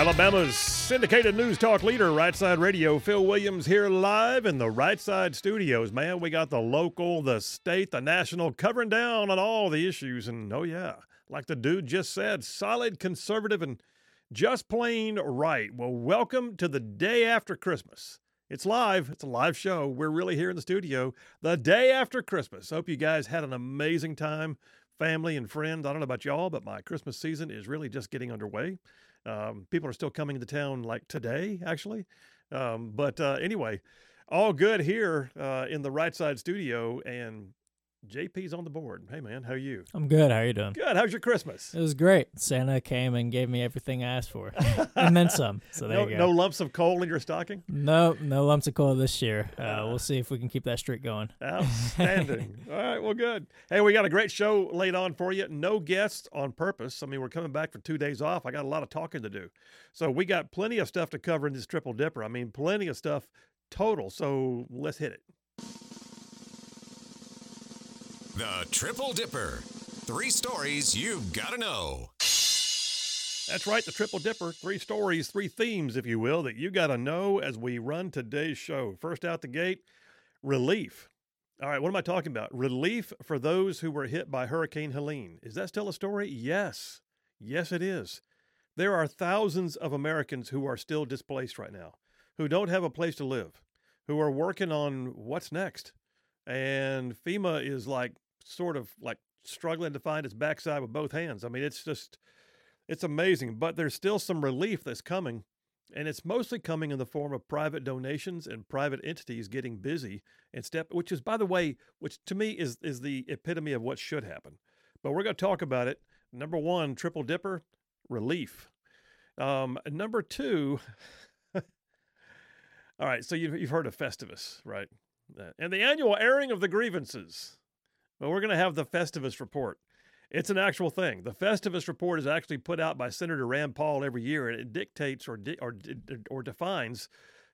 Alabama's syndicated news talk leader, Right Side Radio. Phil Williams here live in the Right Side studios. Man, we got the local, the state, the national covering down on all the issues. And, oh, yeah, like the dude just said, solid, conservative, and just plain right. Well, welcome to the day after Christmas. It's live. It's a live show. We're really here in the studio the day after Christmas. Hope you guys had an amazing time, family and friends. I don't know about y'all, but my Christmas season is really just getting underway. People are still coming to town like today, actually. But anyway, all good here in the Right Side studio, and JP's on the board. Hey, man, how are you? I'm good. How are you doing? Good. How's your Christmas? It was great. Santa came and gave me everything I asked for, and then some. So there you go. No lumps of coal in your stocking? No lumps of coal this year. We'll see if we can keep that streak going. Outstanding. All right, well, good. Hey, we got a great show laid on for you. No guests on purpose. I mean, we're coming back for 2 days off. I got a lot of talking to do. So we got plenty of stuff to cover in this Triple Dipper. I mean, plenty of stuff total. So let's hit it. The Triple Dipper. 3 stories you've got to know. That's right, the Triple Dipper. 3 stories, 3 themes, if you will, that you got to know as we run today's show. First out the gate, relief. All right, what am I talking about? Relief for those who were hit by Hurricane Helene. Is that still a story? Yes. Yes, it is. There are thousands of Americans who are still displaced right now, who don't have a place to live, who are working on what's next. And FEMA is sort of struggling to find its backside with both hands. I mean, it's amazing, but there's still some relief that's coming, and it's mostly coming in the form of private donations and private entities getting busy which is, by the way, which to me is the epitome of what should happen. But we're going to talk about it. Number 1, Triple Dipper, relief. Number 2, all right, so you've heard of Festivus, right? And the annual airing of the grievances. Well, we're going to have the Festivus report. It's an actual thing. The Festivus report is actually put out by Senator Rand Paul every year, and it dictates or defines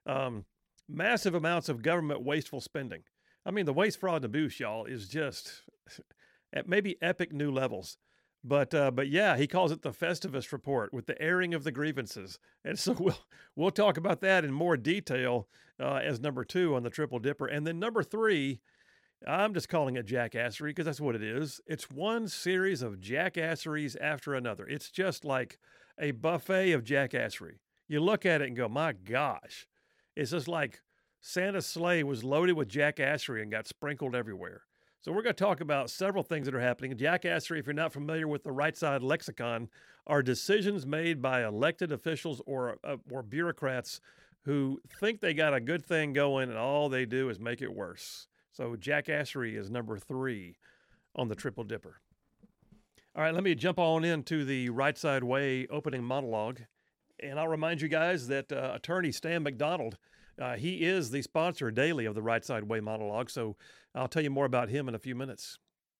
massive amounts of government wasteful spending. I mean, the waste, fraud, and abuse, y'all, is just at maybe epic new levels. But yeah, he calls it the Festivus report with the airing of the grievances. And so we'll talk about that in more detail as number 2 on the Triple Dipper. And then number 3, I'm just calling it jackassery because that's what it is. It's one series of jackasseries after another. It's just like a buffet of jackassery. You look at it and go, my gosh. It's just like Santa's sleigh was loaded with jackassery and got sprinkled everywhere. So we're going to talk about several things that are happening. Jackassery, if you're not familiar with the Right Side lexicon, are decisions made by elected officials or bureaucrats who think they got a good thing going and all they do is make it worse. So jackassery is number 3 on the Triple Dipper. All right, let me jump on into the Right Side Way opening monologue. And I'll remind you guys that attorney Stan McDonald, he is the sponsor daily of the Right Side Way monologue. So I'll tell you more about him in a few minutes.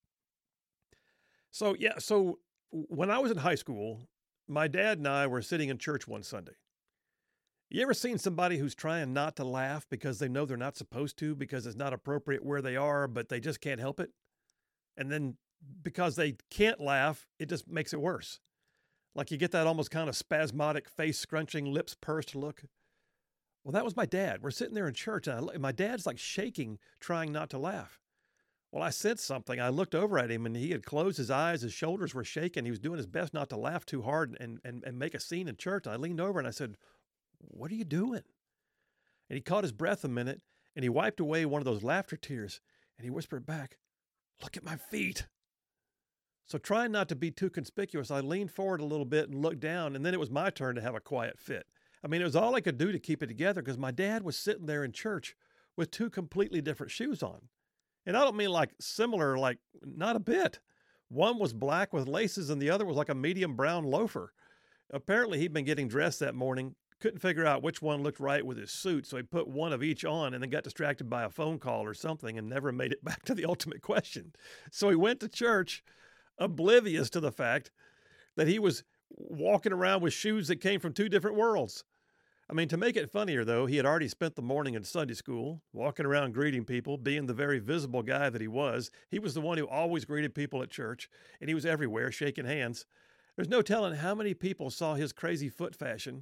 So when I was in high school, my dad and I were sitting in church one Sunday. You ever seen somebody who's trying not to laugh because they know they're not supposed to because it's not appropriate where they are, but they just can't help it? And then because they can't laugh, it just makes it worse. Like you get that almost kind of spasmodic, face-scrunching, lips pursed look. Well, that was my dad. We're sitting there in church, and my dad's like shaking, trying not to laugh. Well, I sensed something. I looked over at him, and he had closed his eyes. His shoulders were shaking. He was doing his best not to laugh too hard and make a scene in church. I leaned over, and I said, "What are you doing?" And he caught his breath a minute, and he wiped away one of those laughter tears, and he whispered back, "Look at my feet." So trying not to be too conspicuous, I leaned forward a little bit and looked down, and then it was my turn to have a quiet fit. I mean, it was all I could do to keep it together because my dad was sitting there in church with 2 completely different shoes on. And I don't mean like similar, like not a bit. One was black with laces and the other was like a medium brown loafer. Apparently he'd been getting dressed that morning, couldn't figure out which one looked right with his suit, so he put one of each on and then got distracted by a phone call or something and never made it back to the ultimate question. So he went to church oblivious to the fact that he was walking around with shoes that came from 2 different worlds. I mean, to make it funnier, though, he had already spent the morning in Sunday school, walking around greeting people, being the very visible guy that he was. He was the one who always greeted people at church, and he was everywhere shaking hands. There's no telling how many people saw his crazy foot fashion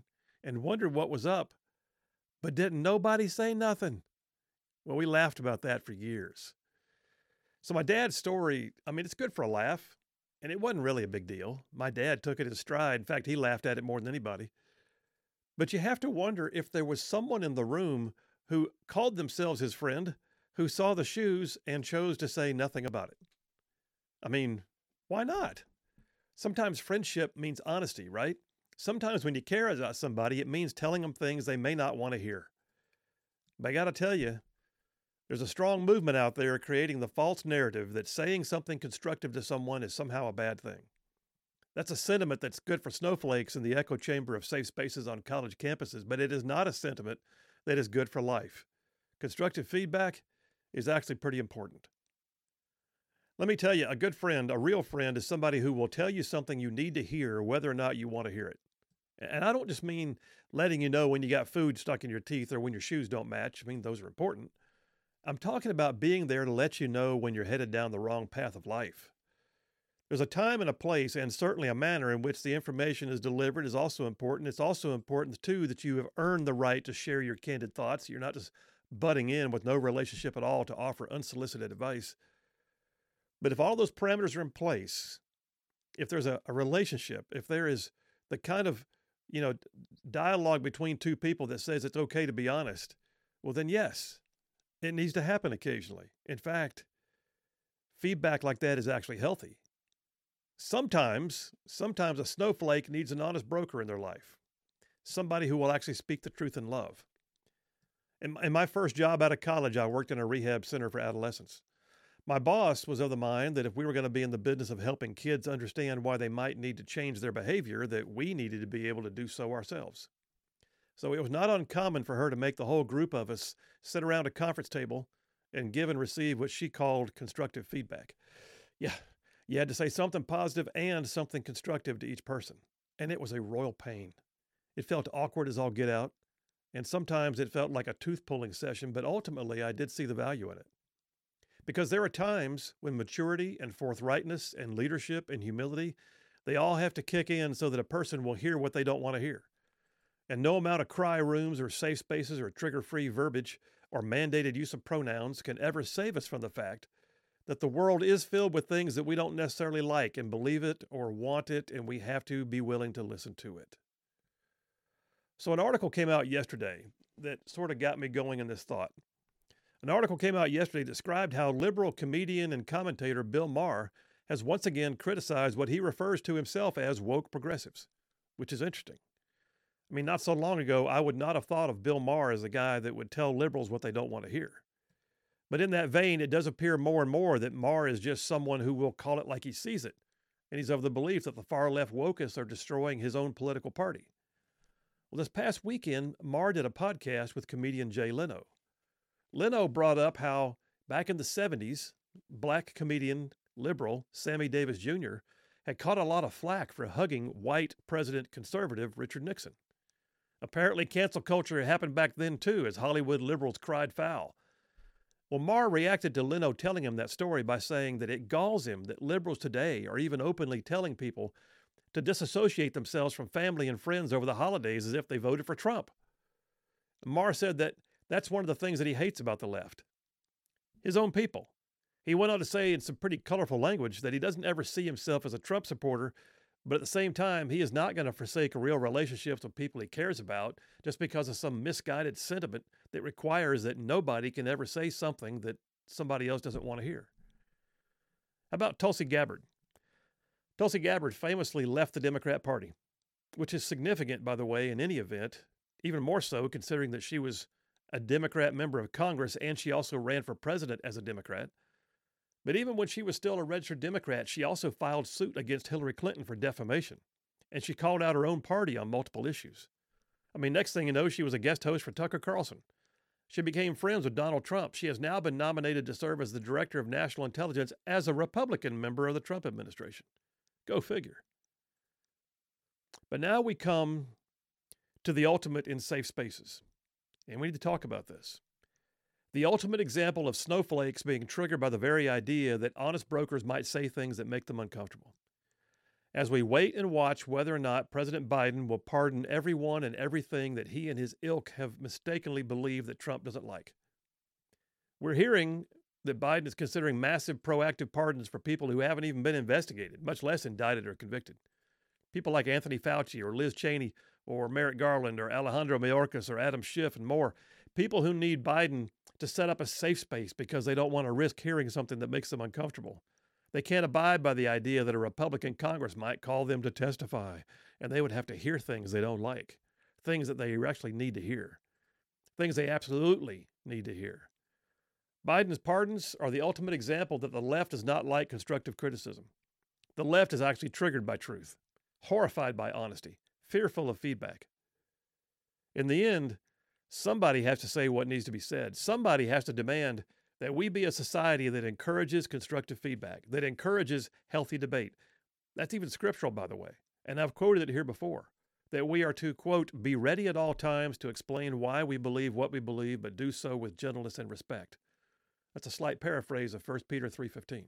and wondered what was up, but didn't nobody say nothing. Well, we laughed about that for years. So my dad's story, I mean, it's good for a laugh, and it wasn't really a big deal. My dad took it in stride. In fact, he laughed at it more than anybody. But you have to wonder if there was someone in the room who called themselves his friend, who saw the shoes and chose to say nothing about it. I mean, why not? Sometimes friendship means honesty, right? Sometimes when you care about somebody, it means telling them things they may not want to hear. But I got to tell you, there's a strong movement out there creating the false narrative that saying something constructive to someone is somehow a bad thing. That's a sentiment that's good for snowflakes in the echo chamber of safe spaces on college campuses, but it is not a sentiment that is good for life. Constructive feedback is actually pretty important. Let me tell you, a good friend, a real friend, is somebody who will tell you something you need to hear whether or not you want to hear it. And I don't just mean letting you know when you got food stuck in your teeth or when your shoes don't match. I mean, those are important. I'm talking about being there to let you know when you're headed down the wrong path of life. There's a time and a place, and certainly a manner in which the information is delivered is also important. It's also important, too, that you have earned the right to share your candid thoughts. You're not just butting in with no relationship at all to offer unsolicited advice. But if all those parameters are in place, if there's a relationship, if there is the kind of, dialogue between two people that says it's okay to be honest, well, then yes, it needs to happen occasionally. In fact, feedback like that is actually healthy. Sometimes a snowflake needs an honest broker in their life, somebody who will actually speak the truth in love. In my first job out of college, I worked in a rehab center for adolescents. My boss was of the mind that if we were going to be in the business of helping kids understand why they might need to change their behavior, that we needed to be able to do so ourselves. So it was not uncommon for her to make the whole group of us sit around a conference table and give and receive what she called constructive feedback. Yeah, you had to say something positive and something constructive to each person. And it was a royal pain. It felt awkward as all get out. And sometimes it felt like a tooth-pulling session, but ultimately I did see the value in it. Because there are times when maturity and forthrightness and leadership and humility, they all have to kick in so that a person will hear what they don't want to hear. And no amount of cry rooms or safe spaces or trigger-free verbiage or mandated use of pronouns can ever save us from the fact that the world is filled with things that we don't necessarily like and believe it or want it, and we have to be willing to listen to it. So an article came out yesterday that sort of got me going in this thought. An article came out yesterday that described how liberal comedian and commentator Bill Maher has once again criticized what he refers to himself as woke progressives, which is interesting. I mean, not so long ago, I would not have thought of Bill Maher as a guy that would tell liberals what they don't want to hear. But in that vein, it does appear more and more that Maher is just someone who will call it like he sees it. And he's of the belief that the far-left wokists are destroying his own political party. Well, this past weekend, Maher did a podcast with comedian Jay Leno. Leno brought up how, back in the 70s, black comedian, liberal Sammy Davis Jr. had caught a lot of flack for hugging white president conservative Richard Nixon. Apparently, cancel culture happened back then, too, as Hollywood liberals cried foul. Well, Maher reacted to Leno telling him that story by saying that it galls him that liberals today are even openly telling people to disassociate themselves from family and friends over the holidays as if they voted for Trump. Maher said that that's one of the things that he hates about the left. His own people. He went on to say in some pretty colorful language that he doesn't ever see himself as a Trump supporter, but at the same time, he is not going to forsake real relationships with people he cares about just because of some misguided sentiment that requires that nobody can ever say something that somebody else doesn't want to hear. How about Tulsi Gabbard? Tulsi Gabbard famously left the Democrat Party, which is significant, by the way, in any event, even more so considering that she was a Democrat member of Congress and she also ran for president as a Democrat. But even when she was still a registered Democrat, she also filed suit against Hillary Clinton for defamation, and she called out her own party on multiple issues. I mean, next thing you know, she was a guest host for Tucker Carlson. She became friends with Donald Trump. She has now been nominated to serve as the Director of National Intelligence as a Republican member of the Trump administration. Go figure. But now we come to the ultimate in safe spaces, and we need to talk about this. The ultimate example of snowflakes being triggered by the very idea that honest brokers might say things that make them uncomfortable. as we wait and watch whether or not President Biden will pardon everyone and everything that he and his ilk have mistakenly believed that Trump doesn't like. We're hearing that Biden is considering massive proactive pardons for people who haven't even been investigated, much less indicted or convicted. People like Anthony Fauci or Liz Cheney or Merrick Garland or Alejandro Mayorkas or Adam Schiff and more. People who need Biden to set up a safe space because they don't want to risk hearing something that makes them uncomfortable. They can't abide by the idea that a Republican Congress might call them to testify, and they would have to hear things they don't like, things that they actually need to hear, things they absolutely need to hear. Biden's pardons are the ultimate example that the left does not like constructive criticism. The left is actually triggered by truth, horrified by honesty, fearful of feedback. In the end, somebody has to say what needs to be said. Somebody has to demand that we be a society that encourages constructive feedback, that encourages healthy debate. That's even scriptural, by the way. And I've quoted it here before, that we are to, quote, be ready at all times to explain why we believe what we believe, but do so with gentleness and respect. That's a slight paraphrase of 1 Peter 3:15.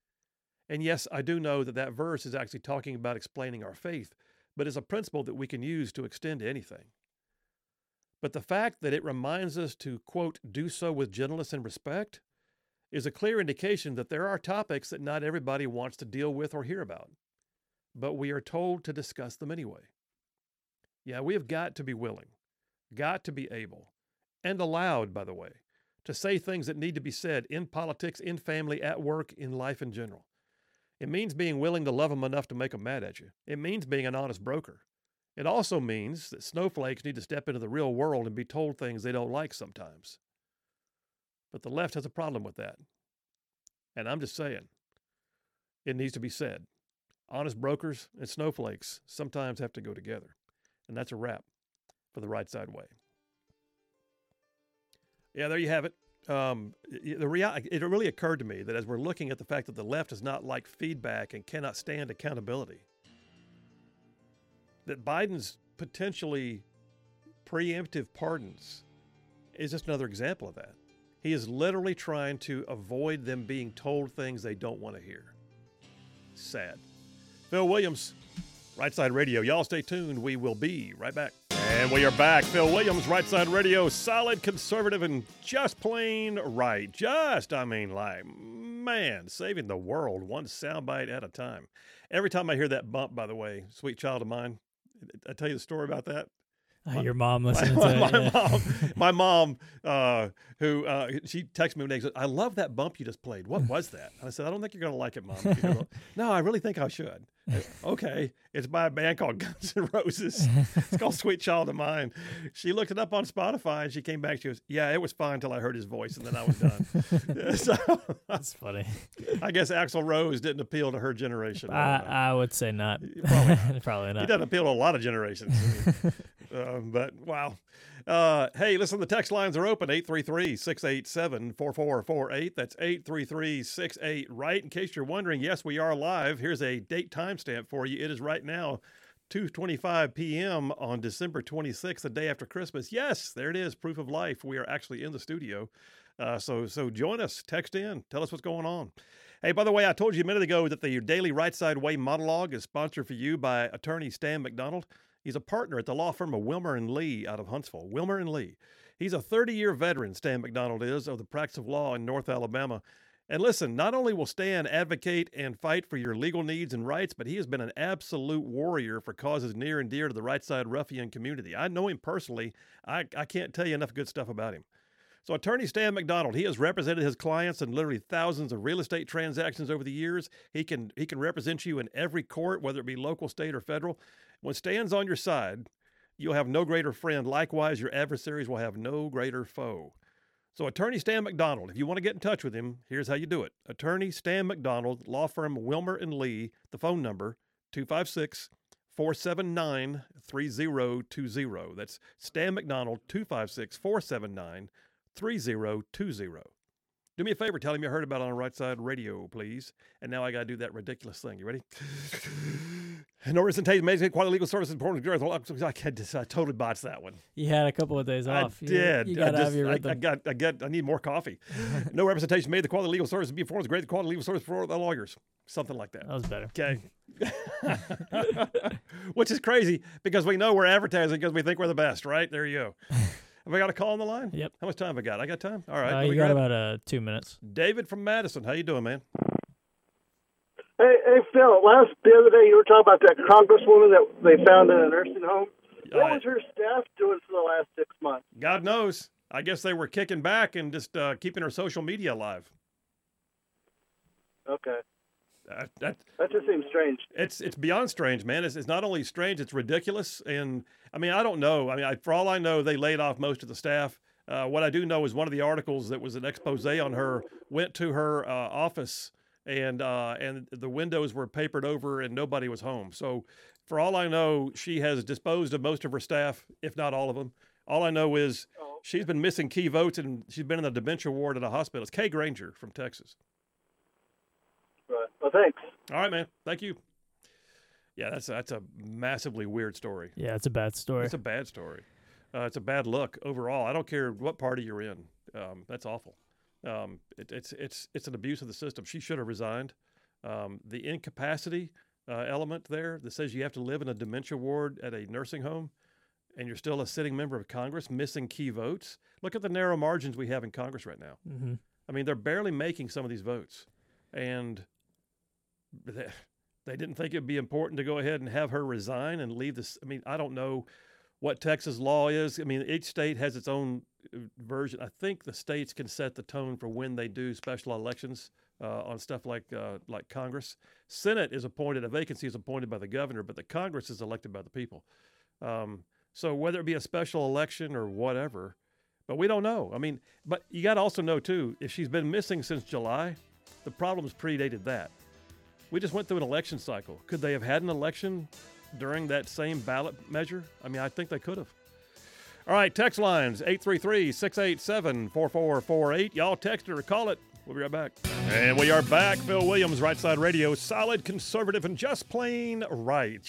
And yes, I do know that that verse is actually talking about explaining our faith, but it's a principle that we can use to extend to anything. But the fact that it reminds us to, quote, do so with gentleness and respect is a clear indication that there are topics that not everybody wants to deal with or hear about, but we are told to discuss them anyway. Yeah, we have got to be willing, got to be able, and allowed, by the way, to say things that need to be said in politics, in family, at work, in life in general. It means being willing to love them enough to make them mad at you. It means being an honest broker. It also means that snowflakes need to step into the real world and be told things they don't like sometimes. But the left has a problem with that. And I'm just saying, it needs to be said. Honest brokers and snowflakes sometimes have to go together. And that's a wrap for the Right Side Way. Yeah, there you have it. It really occurred to me that as we're looking at the fact that the left does not like feedback and cannot stand accountability, that Biden's potentially preemptive pardons is just another example of that. He is literally trying to avoid them being told things they don't want to hear. Sad. Phil Williams, Right Side Radio. Y'all stay tuned. We will be right back. And we are back. Phil Williams, Right Side Radio. Solid, conservative, and just plain right. Saving the world one soundbite at a time. Every time I hear that bump, by the way, Sweet Child of Mine, I tell you the story about that. Your mom listening to it. My mom, who she texted me one day and said, I love that bump you just played. What was that? And I said, I don't think you're going to like it, Mom. No, I really think I should. Okay. It's by a band called Guns N' Roses. It's called Sweet Child of Mine. She looked it up on Spotify and she came back. She goes, yeah, it was fine until I heard his voice and then I was done. So, That's funny. I guess Axl Rose didn't appeal to her generation. I would say not. Probably not. Probably not. He doesn't appeal to a lot of generations. But wow. Hey, listen, the text lines are open, 833-687-4448. That's 833-68-RIGHT. In case you're wondering, yes, we are live. Here's a date timestamp for you. It is right now 2:25 p.m. on December 26th, the day after Christmas. Yes, there it is, proof of life. We are actually in the studio. So join us, text in, tell us what's going on. Hey, by the way, I told you a minute ago that the Daily Right Side Way monologue is sponsored for you by attorney Stan McDonald. He's a partner at the law firm of Wilmer & Lee out of Huntsville. Wilmer & Lee. He's a 30-year veteran, Stan McDonald is, of the practice of law in North Alabama. And listen, not only will Stan advocate and fight for your legal needs and rights, but he has been an absolute warrior for causes near and dear to the right side ruffian community. I know him personally. I can't tell you enough good stuff about him. So attorney Stan McDonald, he has represented his clients in literally thousands of real estate transactions over the years. He can represent you in every court, whether it be local, state, or federal. When Stan's on your side, you'll have no greater friend. Likewise, your adversaries will have no greater foe. So attorney Stan McDonald, if you want to get in touch with him, here's how you do it. Attorney Stan McDonald, law firm Wilmer & Lee, the phone number, 256-479-3020. That's Stan McDonald, 256-479-3020. Do me a favor, tell him you heard about it on Right Side Radio, please. And now I got to do that ridiculous thing. You ready? Norris and Tate, amazing quality legal services. I totally botched that one. You had a couple of days off. I did. You got to have your rhythm. I need more coffee. No representation made. The quality legal service be informed is great. The quality legal service for the lawyers. Something like that. That was better. Okay. Which is crazy because we know we're advertising because we think we're the best, right? There you go. Have I got a call on the line? Yep. How much time have I got? I got time? All right. You got about 2 minutes. David from Madison. How you doing, man? Hey, Phil, the other day you were talking about that congresswoman that they found in a nursing home. What was her staff doing for the last 6 months? God knows. I guess they were kicking back and just keeping her social media alive. Okay. That just seems strange. It's beyond strange, man. It's not only strange, it's ridiculous. And, I mean, I don't know. I mean, for all I know, they laid off most of the staff. What I do know is one of the articles that was an expose on her went to her office, and the windows were papered over and nobody was home. So for all I know, she has disposed of most of her staff, if not all of them. All I know is she's been missing key votes, and she's been in the dementia ward at a hospital. It's Kay Granger from Texas. Right. Well, thanks. All right, man. Thank you. Yeah, that's a massively weird story. Yeah, it's a bad story. It's a bad story. It's a bad look overall. I don't care what party you're in. That's awful. It's an abuse of the system. She should have resigned. The incapacity element there that says you have to live in a dementia ward at a nursing home and you're still a sitting member of Congress missing key votes. Look at the narrow margins we have in Congress right now. Mm-hmm. I mean, they're barely making some of these votes. And they didn't think it would be important to go ahead and have her resign and leave this. I mean, I don't know what Texas law is. I mean, each state has its own version. I think the states can set the tone for when they do special elections on stuff like Congress. Senate is appointed, a vacancy is appointed by the governor, but the Congress is elected by the people. So whether it be a special election or whatever, but we don't know. I mean, but you got to also know, too, if she's been missing since July, the problems predated that. We just went through an election cycle. Could they have had an election during that same ballot measure? I mean, I think they could have. All right, text lines, 833-687-4448. Y'all text it or call it. We'll be right back. And we are back. Phil Williams, Right Side Radio. Solid, conservative, and just plain right.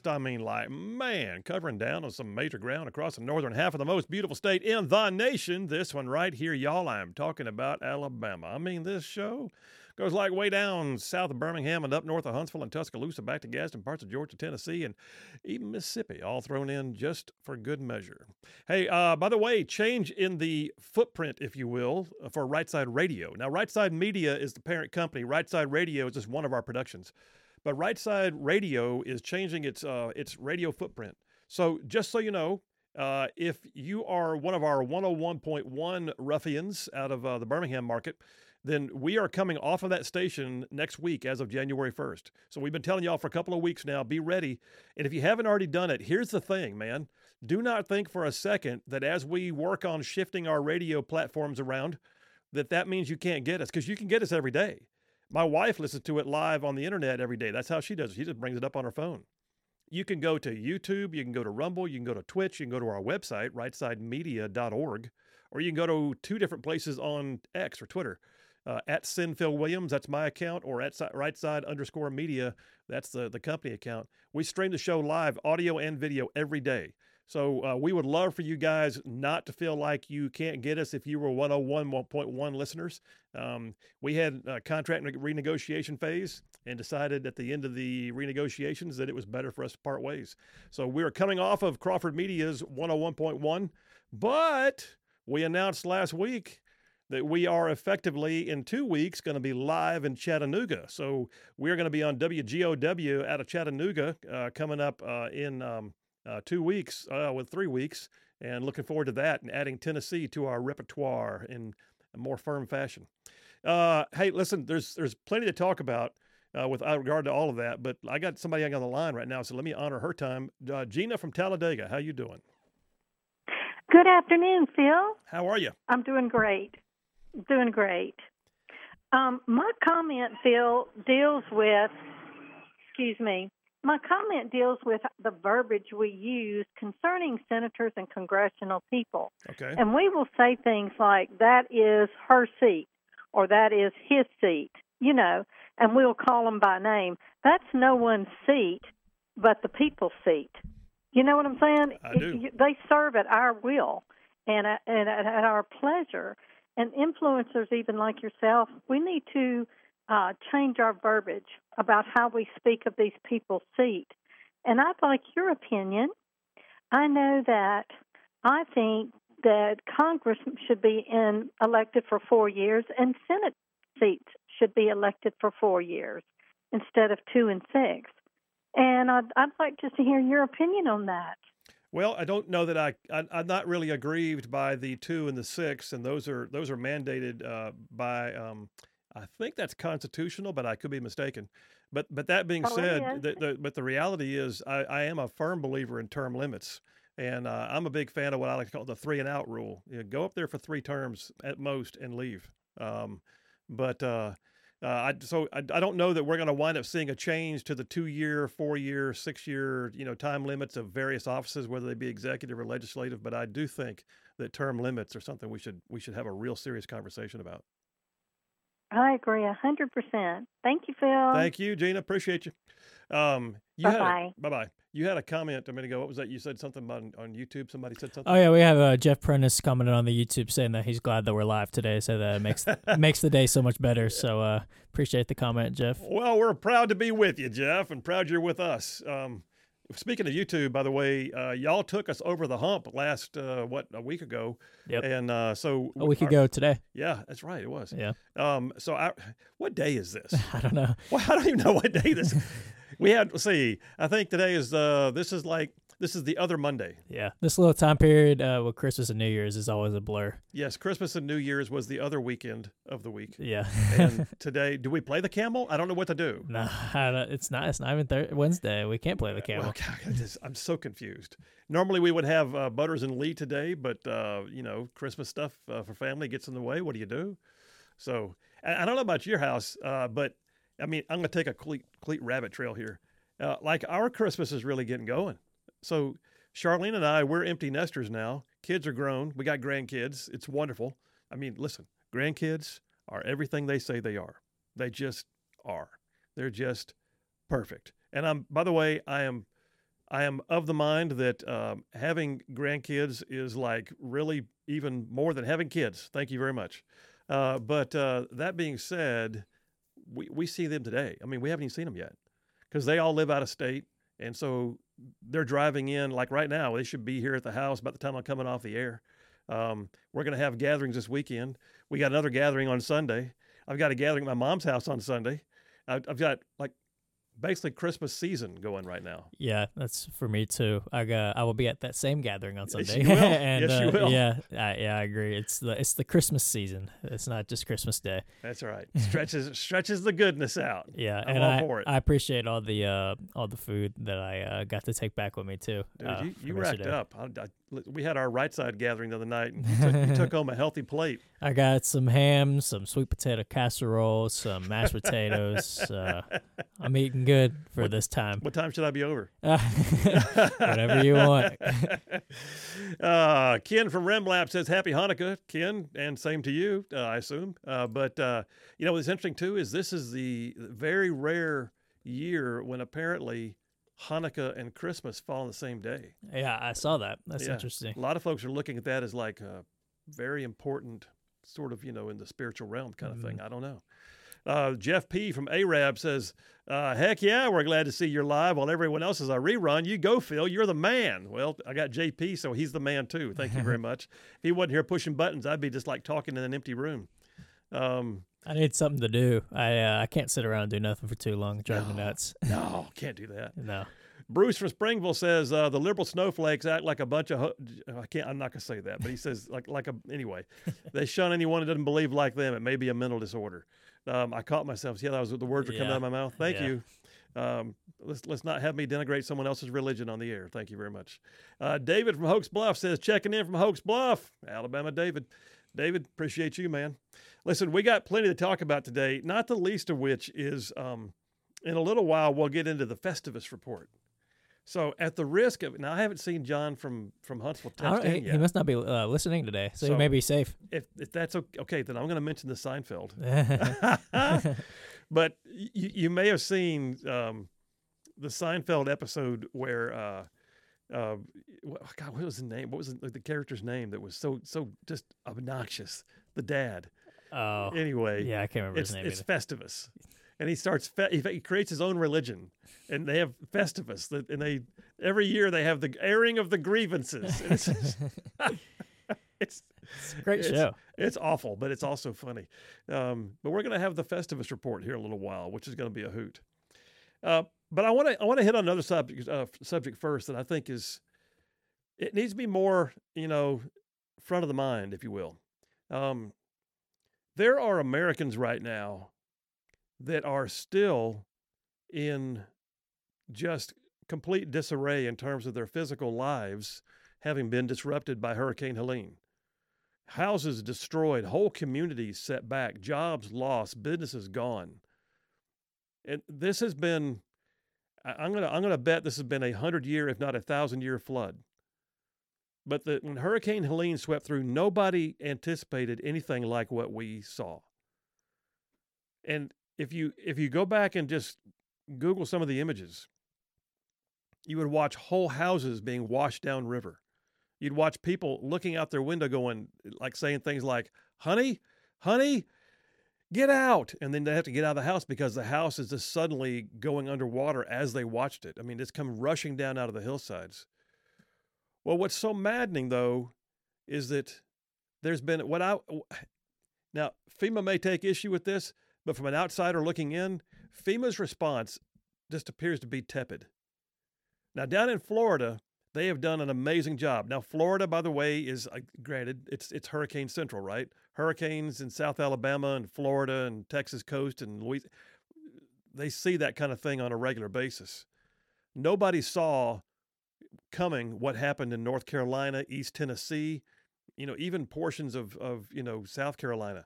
Covering down on some major ground across the northern half of the most beautiful state in the nation. This one right here, y'all, I'm talking about Alabama. I mean, this show goes like way down south of Birmingham and up north of Huntsville and Tuscaloosa, back to Gadsden, parts of Georgia, Tennessee, and even Mississippi, all thrown in just for good measure. Hey, by the way, change in the footprint, if you will, for Right Side Radio. Now, Right Side Media is the parent company. Right Side Radio is just one of our productions. But Right Side Radio is changing its radio footprint. So just so you know, if you are one of our 101.1 ruffians out of the Birmingham market, then we are coming off of that station next week as of January 1st. So we've been telling y'all for a couple of weeks now, be ready. And if you haven't already done it, here's the thing, man. Do not think for a second that as we work on shifting our radio platforms around, that means you can't get us, because you can get us every day. My wife listens to it live on the internet every day. That's how she does it. She just brings it up on her phone. You can go to YouTube, you can go to Rumble, you can go to Twitch, you can go to our website, rightsidemedia.org, or you can go to two different places on X or Twitter. At SinPhilWilliams, that's my account, or at RightSide_media, that's the company account. We stream the show live, audio and video, every day. So we would love for you guys not to feel like you can't get us if you were 101.1 listeners. We had a contract renegotiation phase and decided at the end of the renegotiations that it was better for us to part ways. So we're coming off of Crawford Media's 101.1, but we announced last week that we are effectively in 2 weeks going to be live in Chattanooga. So we're going to be on WGOW out of Chattanooga coming up in 2 weeks, 3 weeks, and looking forward to that and adding Tennessee to our repertoire in a more firm fashion. Hey, listen, there's plenty to talk about with regard to all of that, but I got somebody on the line right now, so let me honor her time. Gina from Talladega, how you doing? Good afternoon, Phil. How are you? I'm doing great. Doing great. My comment, Phil, deals with the verbiage we use concerning senators and congressional people. Okay. And we will say things like, that is her seat, or that is his seat, and we'll call them by name. That's no one's seat but the people's seat. You know what I'm saying? I do. They serve at our will and at our pleasure. And influencers, even like yourself, we need to change our verbiage about how we speak of these people's seat. And I'd like your opinion. I know that I think that Congress should be elected for 4 years and Senate seats should be elected for 4 years instead of 2 and 6. And I'd like just to hear your opinion on that. Well, I don't know that I'm not really aggrieved by the 2 and the 6, and those are mandated by I think that's constitutional, but I could be mistaken. But that being said, but the reality is I am a firm believer in term limits, and I'm a big fan of what I like to call the 3 and out rule. Go up there for 3 terms at most and leave. I don't know that we're going to wind up seeing a change to the 2-year, 4-year, 6-year, time limits of various offices, whether they be executive or legislative. But I do think that term limits are something we should have a real serious conversation about. I agree 100%. Thank you, Phil. Thank you, Gina. Appreciate you. Bye-bye. Bye-bye. You had a comment a minute ago. What was that? You said something about on YouTube. Somebody said something. Oh yeah, we have Jeff Prentice commented on the YouTube saying that he's glad that we're live today, so that it makes the day so much better. So appreciate the comment, Jeff. Well, we're proud to be with you, Jeff, and proud you're with us. Speaking of YouTube, by the way, y'all took us over the hump last a week ago. Yep. And so a week ago today. Yeah, that's right. It was. Yeah. What day is this? I don't know. Well, I don't even know what day this is. We had, I think today is, this is the other Monday. Yeah. This little time period with Christmas and New Year's is always a blur. Yes. Christmas and New Year's was the other weekend of the week. Yeah. And today, do we play the camel? I don't know what to do. No, it's not even Wednesday. We can't play the camel. Well, God, I'm so confused. Normally we would have Butters and Lee today, but, Christmas stuff for family gets in the way. What do you do? So I don't know about your house, but I mean, I'm going to take a complete rabbit trail here. Like our Christmas is really getting going. So Charlene and I, we're empty nesters now. Kids are grown. We got grandkids. It's wonderful. I mean, listen, grandkids are everything they say they are. They just are. They're just perfect. And by the way, I am of the mind that having grandkids is like really even more than having kids. Thank you very much. But that being said, we see them today. I mean, we haven't even seen them yet because they all live out of state. And so they're driving in like right now. They should be here at the house by the time I'm coming off the air. We're going to have gatherings this weekend. We got another gathering on Sunday. I've got a gathering at my mom's house on Sunday. I've got like basically Christmas season going right now. Yeah, that's for me too. I will be at that same gathering on Sunday. Yes, you will. And, yes, you will. Yeah, I agree. It's the Christmas season. It's not just Christmas Day. That's right. Stretches the goodness out. Yeah, I'm all for it. I appreciate all the food that I got to take back with me too. Dude, you racked up. We had our right side gathering the other night, and you took home a healthy plate. I got some ham, some sweet potato casserole, some mashed potatoes. I'm eating good for this time. What time should I be over? Whatever you want. Ken from Remlap says, Happy Hanukkah, Ken, and same to you, I assume. But what's interesting, too, is this is the very rare year when apparently Hanukkah and Christmas fall on the same day. Yeah, I saw that. That's interesting. A lot of folks are looking at that as like a very important sort of, in the spiritual realm kind of thing. I don't know. Jeff P. from Arab says, heck yeah, we're glad to see you're live while everyone else is a rerun. You go, Phil. You're the man. Well, I got JP, so he's the man too. Thank you very much. If he wasn't here pushing buttons, I'd be just like talking in an empty room. I need something to do. I can't sit around and do nothing for too long. It drives me nuts. No, can't do that. No. Bruce from Springville says the liberal snowflakes act like a bunch of. I'm not gonna say that, but he says anyway. They shun anyone who doesn't believe like them. It may be a mental disorder. I caught myself. See how that was the words were coming out of my mouth. Thank you. Let's not have me denigrate someone else's religion on the air. Thank you very much. David from Hoax Bluff says checking in from Hoax Bluff, Alabama. David, appreciate you, man. Listen, we got plenty to talk about today. Not the least of which is in a little while we'll get into the Festivus report. So at the risk of now, I haven't seen John from Huntsville text in He yet. must not be listening today, so he So- may be safe. If that's okay, then I'm going to mention the Seinfeld. But you may have seen the Seinfeld episode where God, what was the name? What was the character's name that was so just obnoxious? The dad. Oh, Anyway, yeah, I can't remember it's his name it's either. Festivus, and he starts. He creates his own religion, and they have Festivus, and they every year they have the airing of the grievances. And it's It's a great it's- show. It's awful, but it's also funny. But we're going to have the Festivus report here in a little while, which is going to be a hoot. But I want to hit on another subject first that I think it needs to be more front of the mind, if you will. There are Americans right now that are still in just complete disarray in terms of their physical lives, having been disrupted by Hurricane Helene. Houses destroyed, whole communities set back, jobs lost, businesses gone. And this has been, I'm gonna bet this has been 100-year, if not 1,000-year flood. But when Hurricane Helene swept through, nobody anticipated anything like what we saw. And if you go back and just Google some of the images, you would watch whole houses being washed downriver. You'd watch people looking out their window going, like saying things like, honey, get out. And then they have to get out of the house because the house is just suddenly going underwater as they watched it. I mean, it's come rushing down out of the hillsides. Well, what's so maddening, though, is that there's been now, FEMA may take issue with this, but from an outsider looking in, FEMA's response just appears to be tepid. Now, down in Florida, they have done an amazing job. Now, Florida, by the way, is granted it's hurricane central, right? Hurricanes in South Alabama and Florida and Texas coast and Louisiana, they see that kind of thing on a regular basis. Nobody saw coming what happened in North Carolina, East Tennessee, even portions of South Carolina.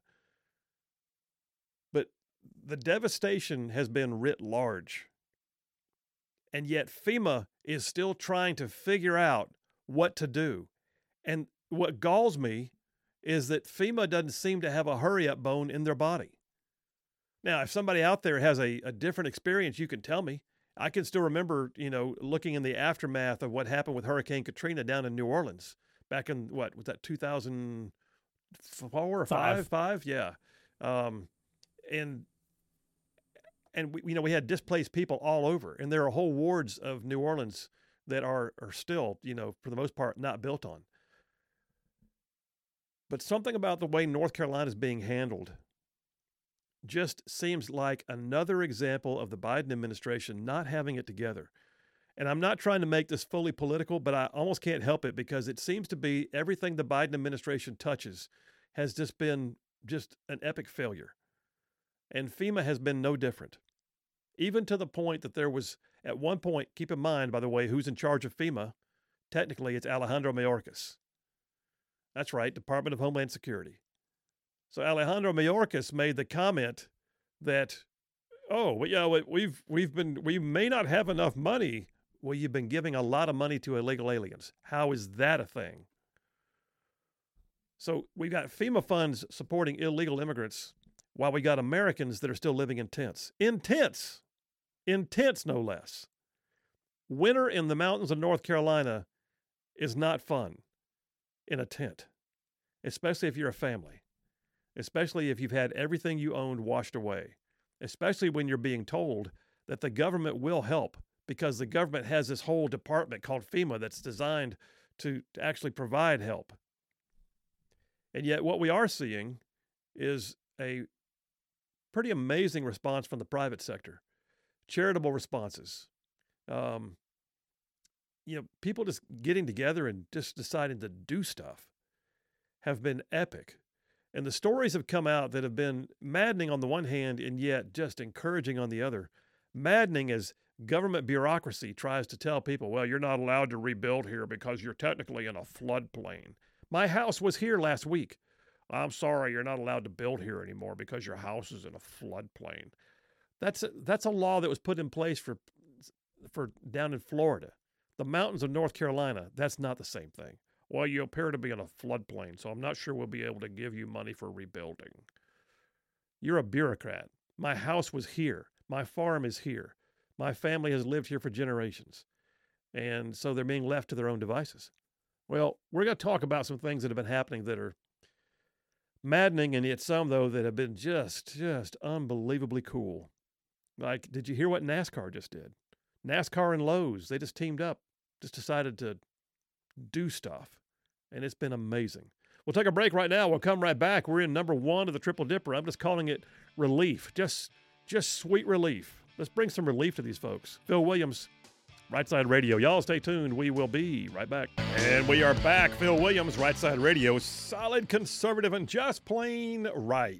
But the devastation has been writ large. And yet FEMA is still trying to figure out what to do. And what galls me is that FEMA doesn't seem to have a hurry-up bone in their body. Now, if somebody out there has a different experience, you can tell me. I can still remember, looking in the aftermath of what happened with Hurricane Katrina down in New Orleans back in, what, was that 2004 or five? Yeah. And we had displaced people all over, and there are whole wards of New Orleans that are still, for the most part, not built on. But something about the way North Carolina is being handled just seems like another example of the Biden administration not having it together. And I'm not trying to make this fully political, but I almost can't help it because it seems to be everything the Biden administration touches has just been an epic failure. And FEMA has been no different. Even to the point that there was, at one point, keep in mind, by the way, who's in charge of FEMA. Technically, it's Alejandro Mayorkas. That's right, Department of Homeland Security. So Alejandro Mayorkas made the comment that, we may not have enough money. Well, you've been giving a lot of money to illegal aliens. How is that a thing? So we've got FEMA funds supporting illegal immigrants while we got Americans that are still living in tents. In tents, no less. Winter in the mountains of North Carolina is not fun in a tent, especially if you're a family, especially if you've had everything you owned washed away, especially when you're being told that the government will help because the government has this whole department called FEMA that's designed to actually provide help. And yet what we are seeing is a pretty amazing response from the private sector, charitable responses. People just getting together and just deciding to do stuff have been epic. And the stories have come out that have been maddening on the one hand and yet just encouraging on the other. Maddening as government bureaucracy tries to tell people, well, you're not allowed to rebuild here because you're technically in a floodplain. My house was here last week. I'm sorry, you're not allowed to build here anymore because your house is in a floodplain. That's a law that was put in place for down in Florida. The mountains of North Carolina, that's not the same thing. Well, you appear to be in a floodplain, so I'm not sure we'll be able to give you money for rebuilding. You're a bureaucrat. My house was here. My farm is here. My family has lived here for generations. And so they're being left to their own devices. Well, we're going to talk about some things that have been happening that are maddening, and yet some, though, that have been just unbelievably cool. Like, did you hear what NASCAR just did? NASCAR and Lowe's, they just teamed up, just decided to do stuff, and it's been amazing. We'll take a break right now. We'll come right back. We're in number 1 of the Triple Dipper. I'm just calling it relief, just sweet relief. Let's bring some relief to these folks. Phil Williams, Right Side Radio. Y'all stay tuned. We will be right back. And we are back. Phil Williams, Right Side Radio. Solid conservative and just plain right.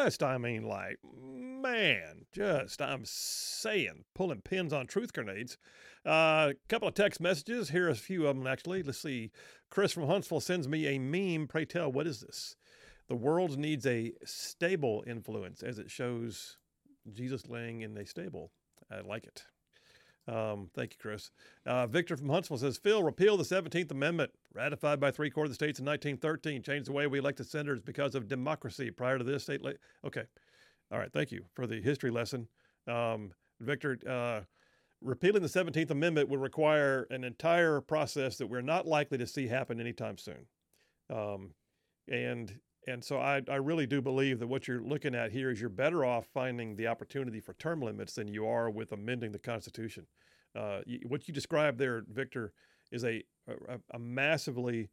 I'm saying, pulling pins on truth grenades. A couple of text messages. Here are a few of them, actually. Let's see. Chris from Huntsville sends me a meme. Pray tell, what is this? The world needs a stable influence as it shows Jesus laying in a stable. I like it. Thank you, Chris. Victor from Huntsville says, Phil, repeal the 17th Amendment, ratified by 3/4 of the states in 1913, changed the way we elected senators because of democracy. Prior to this, okay. All right, thank you for the history lesson. Victor, repealing the 17th Amendment would require an entire process that we're not likely to see happen anytime soon. And so I really do believe that what you're looking at here is you're better off finding the opportunity for term limits than you are with amending the Constitution. What you described there, Victor, is a massively,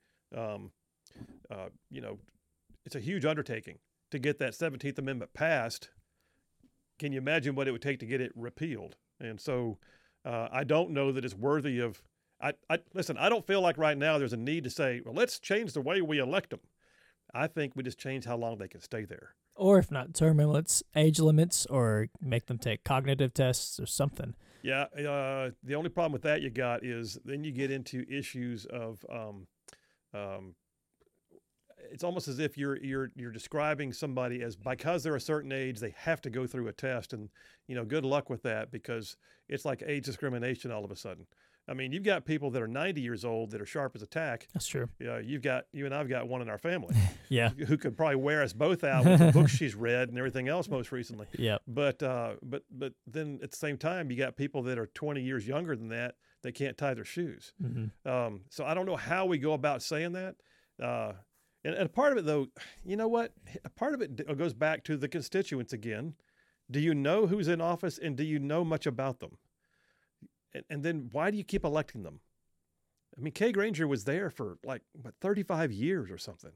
it's a huge undertaking to get that 17th Amendment passed. Can you imagine what it would take to get it repealed? And so I don't know that it's worthy of, listen, I don't feel like right now there's a need to say, well, let's change the way we elect them. I think we just change how long they can stay there. Or if not term limits, age limits, or make them take cognitive tests or something. Yeah. The only problem with that you got is then you get into issues of it's almost as if you're describing somebody as, because they're a certain age, they have to go through a test, and good luck with that, because it's like age discrimination all of a sudden. I mean, you've got people that are 90 years old that are sharp as a tack. That's true. You and I've got one in our family. Yeah. Who could probably wear us both out with the books she's read and everything else most recently. Yeah. But then at the same time, you got people that are 20 years younger than that can't tie their shoes. Mm-hmm. So I don't know how we go about saying that. And a part of it, though, you know what? A part of it goes back to the constituents again. Do you know who's in office, and do you know much about them? And then why do you keep electing them? I mean, Kay Granger was there for 35 years or something.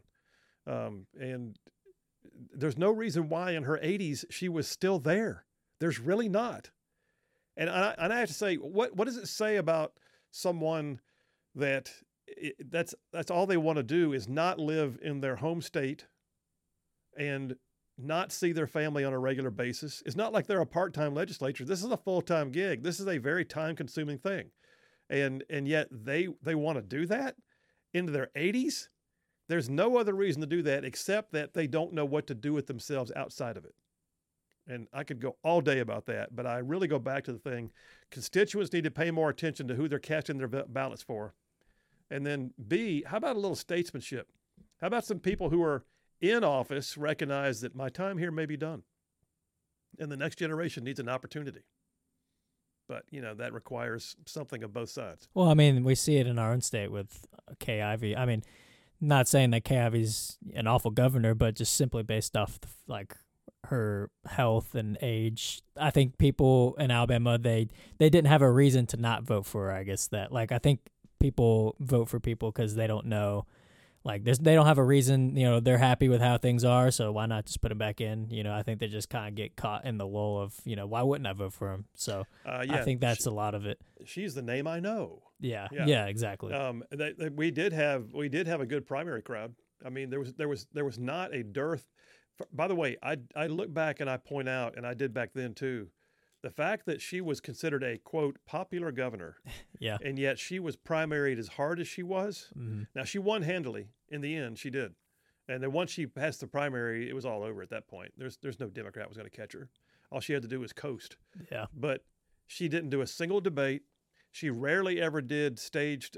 And there's no reason why in her 80s she was still there. There's really not. And I have to say, what does it say about someone that's all they want to do is not live in their home state and not see their family on a regular basis? It's not like they're a part-time legislature. This is a full-time gig. This is a very time-consuming thing. And yet they want to do that into their 80s? There's no other reason to do that except that they don't know what to do with themselves outside of it. And I could go all day about that, but I really go back to the thing. Constituents need to pay more attention to who they're casting their ballots for. And then B, how about a little statesmanship? How about some people who are in office recognize that my time here may be done and the next generation needs an opportunity? But, that requires something of both sides. Well, I mean, we see it in our own state with Kay Ivey. I mean, not saying that Kay Ivey's an awful governor, but just simply based off her health and age. I think people in Alabama, they didn't have a reason to not vote for her. I guess that, I think people vote for people because they don't know, they don't have a reason, they're happy with how things are, so why not just put them back in? I think they just kind of get caught in the lull of, why wouldn't I vote for him? So I think that's a lot of it. She's the name I know. Yeah, exactly. We did have a good primary crowd. I mean, there was not a dearth. By the way, I look back and I point out, and I did back then too, the fact that she was considered a, quote, popular governor, yeah, and yet she was primaried as hard as she was. Mm-hmm. Now, she won handily. In the end, she did. And then once she passed the primary, it was all over at that point. There's no Democrat was going to catch her. All she had to do was coast. Yeah. But she didn't do a single debate. She rarely ever did staged,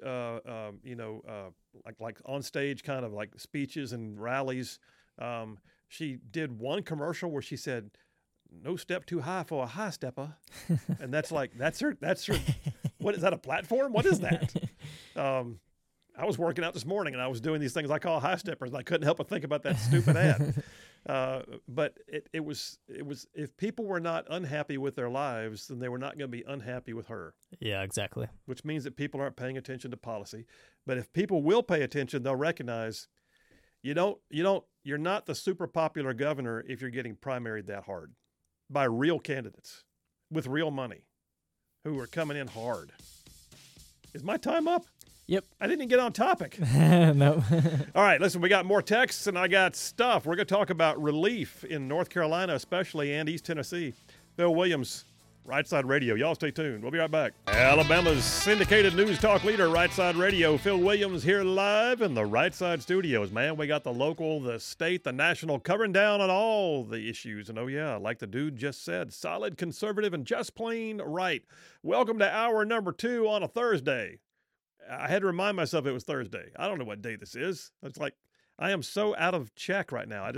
like on stage kind of like speeches and rallies. She did one commercial where she said, "No step too high for a high stepper," and that's her. What is that? A platform? What is that? I was working out this morning and I was doing these things I call high steppers. And I couldn't help but think about that stupid ad. But it was if people were not unhappy with their lives, then they were not going to be unhappy with her. Yeah, exactly. Which means that people aren't paying attention to policy. But if people will pay attention, they'll recognize you're not the super popular governor if you're getting primaried that hard by real candidates with real money who are coming in hard. Is my time up? Yep. I didn't get on topic. No. All right, listen, we got more texts and I got stuff. We're going to talk about relief in North Carolina, especially, and East Tennessee. Phil Williams, Right Side Radio. Y'all stay tuned. We'll be right back. Alabama's syndicated news talk leader, Right Side Radio. Phil Williams here live in the Right Side studios. Man, we got the local, the state, the national covering down on all the issues. And oh yeah, like the dude just said, solid, conservative, and just plain right. Welcome to hour number 2 on a Thursday. I had to remind myself it was Thursday. I don't know what day this is. It's like I am so out of check right now.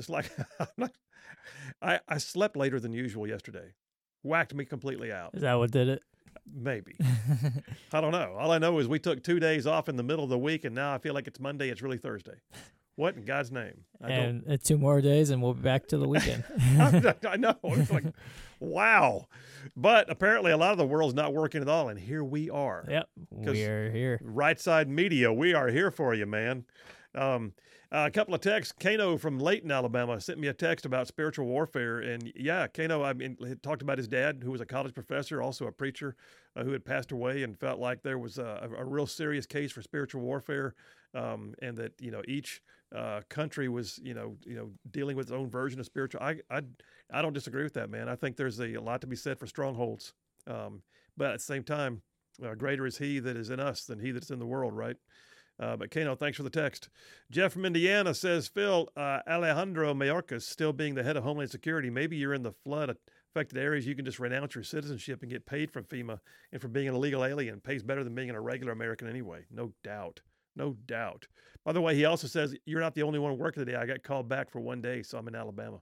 I slept later than usual yesterday. Whacked me completely out. Is that what did it? Maybe. I don't know. All I know is we took 2 days off in the middle of the week, and now I feel like it's Monday. It's really Thursday. What in God's name? And 2 more days, and we'll be back to the weekend. I know. It's like, wow. But apparently a lot of the world's not working at all, and here we are. Yep, we're here. Right Side Media, we are here for you, man. A couple of texts. Kano from Layton, Alabama, sent me a text about spiritual warfare. And yeah, Kano, had talked about his dad, who was a college professor, also a preacher, who had passed away, and felt like there was a real serious case for spiritual warfare, and that each country was dealing with its own version of spiritual. I don't disagree with that, man. I think there's a lot to be said for strongholds, but at the same time, greater is He that is in us than he that's in the world, right? But Kano, thanks for the text. Jeff from Indiana says, Phil, Alejandro Mayorkas still being the head of Homeland Security. Maybe you're in the flood-affected areas. You can just renounce your citizenship and get paid from FEMA. And for being an illegal alien, pays better than being a regular American anyway. No doubt. No doubt. By the way, he also says, you're not the only one working today. I got called back for 1 day, so I'm in Alabama.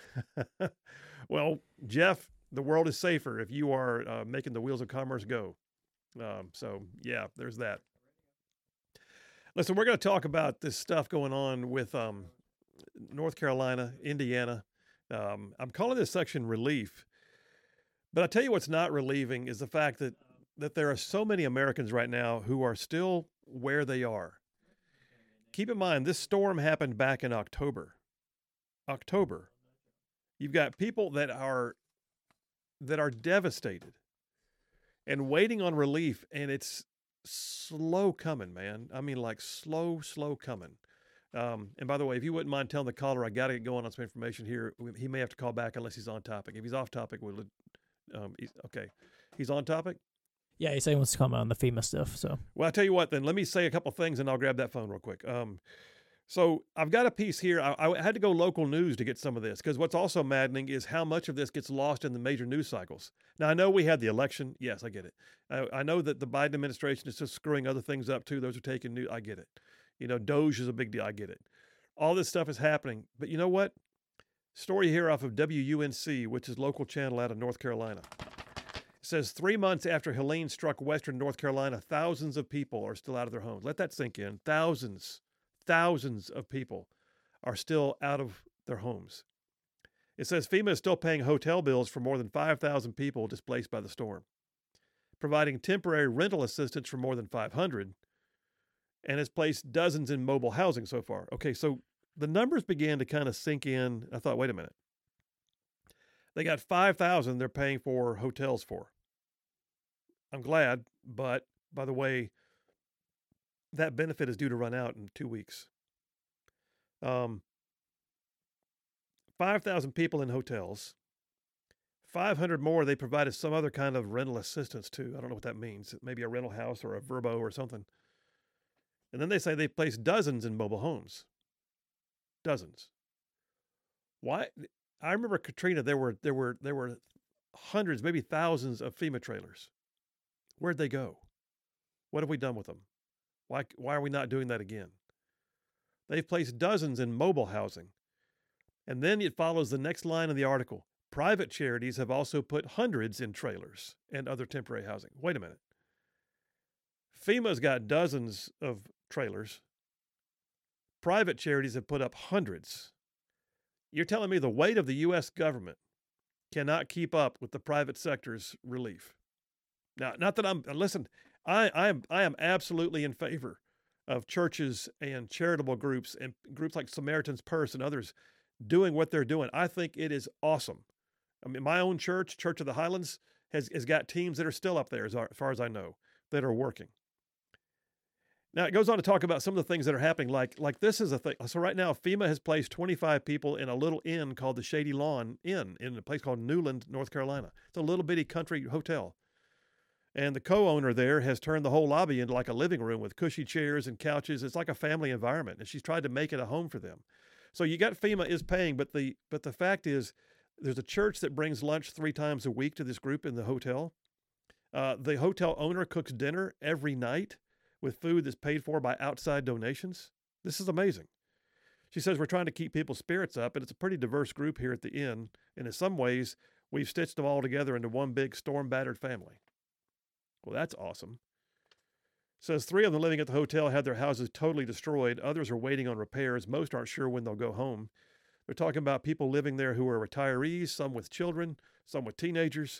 Well, Jeff, the world is safer if you are making the wheels of commerce go. So, yeah, there's that. Listen, we're going to talk about this stuff going on with North Carolina, Indiana. I'm calling this section relief. But I tell you what's not relieving is the fact that there are so many Americans right now who are still where they are. Keep in mind, this storm happened back in October. You've got people that are devastated and waiting on relief, and it's slow coming, man. I mean, like slow coming. And by the way, if you wouldn't mind telling the caller, I got to get going on some information here. He may have to call back unless he's on topic. If he's off topic, okay. He's on topic? Yeah, he said he wants to comment on the FEMA stuff. So, well, I'll tell you what, then let me say a couple things and I'll grab that phone real quick. So I've got a piece here. I had to go local news to get some of this because what's also maddening is how much of this gets lost in the major news cycles. Now, I know we had the election. Yes, I get it. I know that the Biden administration is just screwing other things up too. Those are taking news. I get it. Doge is a big deal. I get it. All this stuff is happening. But you know what? Story here off of WUNC, which is local channel out of North Carolina. It says 3 months after Helene struck western North Carolina, thousands of people are still out of their homes. Let that sink in. Thousands of people are still out of their homes. It says FEMA is still paying hotel bills for more than 5,000 people displaced by the storm, providing temporary rental assistance for more than 500, and has placed dozens in mobile housing so far. Okay, so the numbers began to kind of sink in. I thought, wait a minute. They got 5,000 they're paying for hotels for. I'm glad, but by the way, that benefit is due to run out in 2 weeks. 5,000 people in hotels. 500 more they provided some other kind of rental assistance to. I don't know what that means. Maybe a rental house or a Vrbo or something. And then they say they placed dozens in mobile homes. Dozens. Why? I remember Katrina. There were hundreds, maybe thousands of FEMA trailers. Where'd they go? What have we done with them? Why are we not doing that again? They've placed dozens in mobile housing. And then it follows the next line of the article. Private charities have also put hundreds in trailers and other temporary housing. Wait a minute. FEMA's got dozens of trailers. Private charities have put up hundreds. You're telling me the weight of the U.S. government cannot keep up with the private sector's relief. Now, not that I am absolutely in favor of churches and charitable groups and groups like Samaritan's Purse and others doing what they're doing. I think it is awesome. I mean, my own church, Church of the Highlands, has got teams that are still up there, as far as I know, that are working. Now, it goes on to talk about some of the things that are happening, like this is a thing. So right now, FEMA has placed 25 people in a little inn called the Shady Lawn Inn in a place called Newland, North Carolina. It's a little bitty country hotel. And the co-owner there has turned the whole lobby into like a living room with cushy chairs and couches. It's like a family environment, and she's tried to make it a home for them. So you got FEMA is paying, but the fact is there's a church that brings lunch 3 times a week to this group in the hotel. The hotel owner cooks dinner every night with food that's paid for by outside donations. This is amazing. She says we're trying to keep people's spirits up, and it's a pretty diverse group here at the inn. And in some ways, we've stitched them all together into one big storm-battered family. Well, that's awesome. Says 3 of them living at the hotel had their houses totally destroyed. Others are waiting on repairs. Most aren't sure when they'll go home. They're talking about people living there who are retirees, some with children, some with teenagers.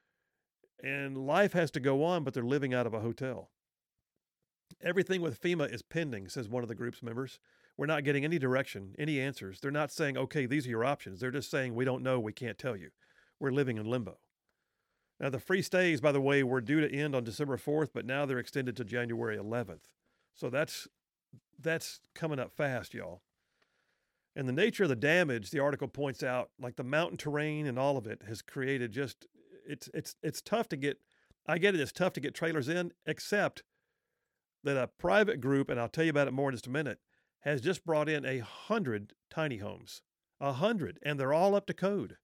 And life has to go on, but they're living out of a hotel. Everything with FEMA is pending, says one of the group's members. We're not getting any direction, any answers. They're not saying, okay, these are your options. They're just saying, we don't know, we can't tell you. We're living in limbo. Now, the free stays, by the way, were due to end on December 4th, but now they're extended to January 11th. So that's coming up fast, y'all. And the nature of the damage, the article points out, like the mountain terrain and all of it has created just, it's tough to get, I get it, it's tough to get trailers in, except that a private group, and I'll tell you about it more in just a minute, has just brought in 100 tiny homes. 100, and they're all up to code.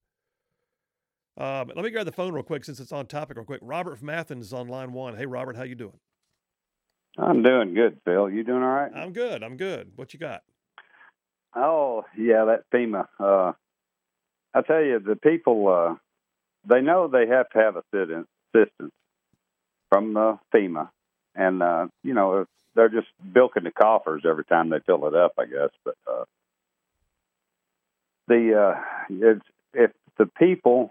Let me grab the phone real quick since it's on topic real quick. Robert from Athens is on line 1. Hey, Robert, how you doing? I'm doing good, Phil. You doing all right? I'm good. What you got? Oh, yeah, that FEMA. I tell you, the people, they know they have to have assistance from FEMA. And, they're just bilking the coffers every time they fill it up, I guess. But if the people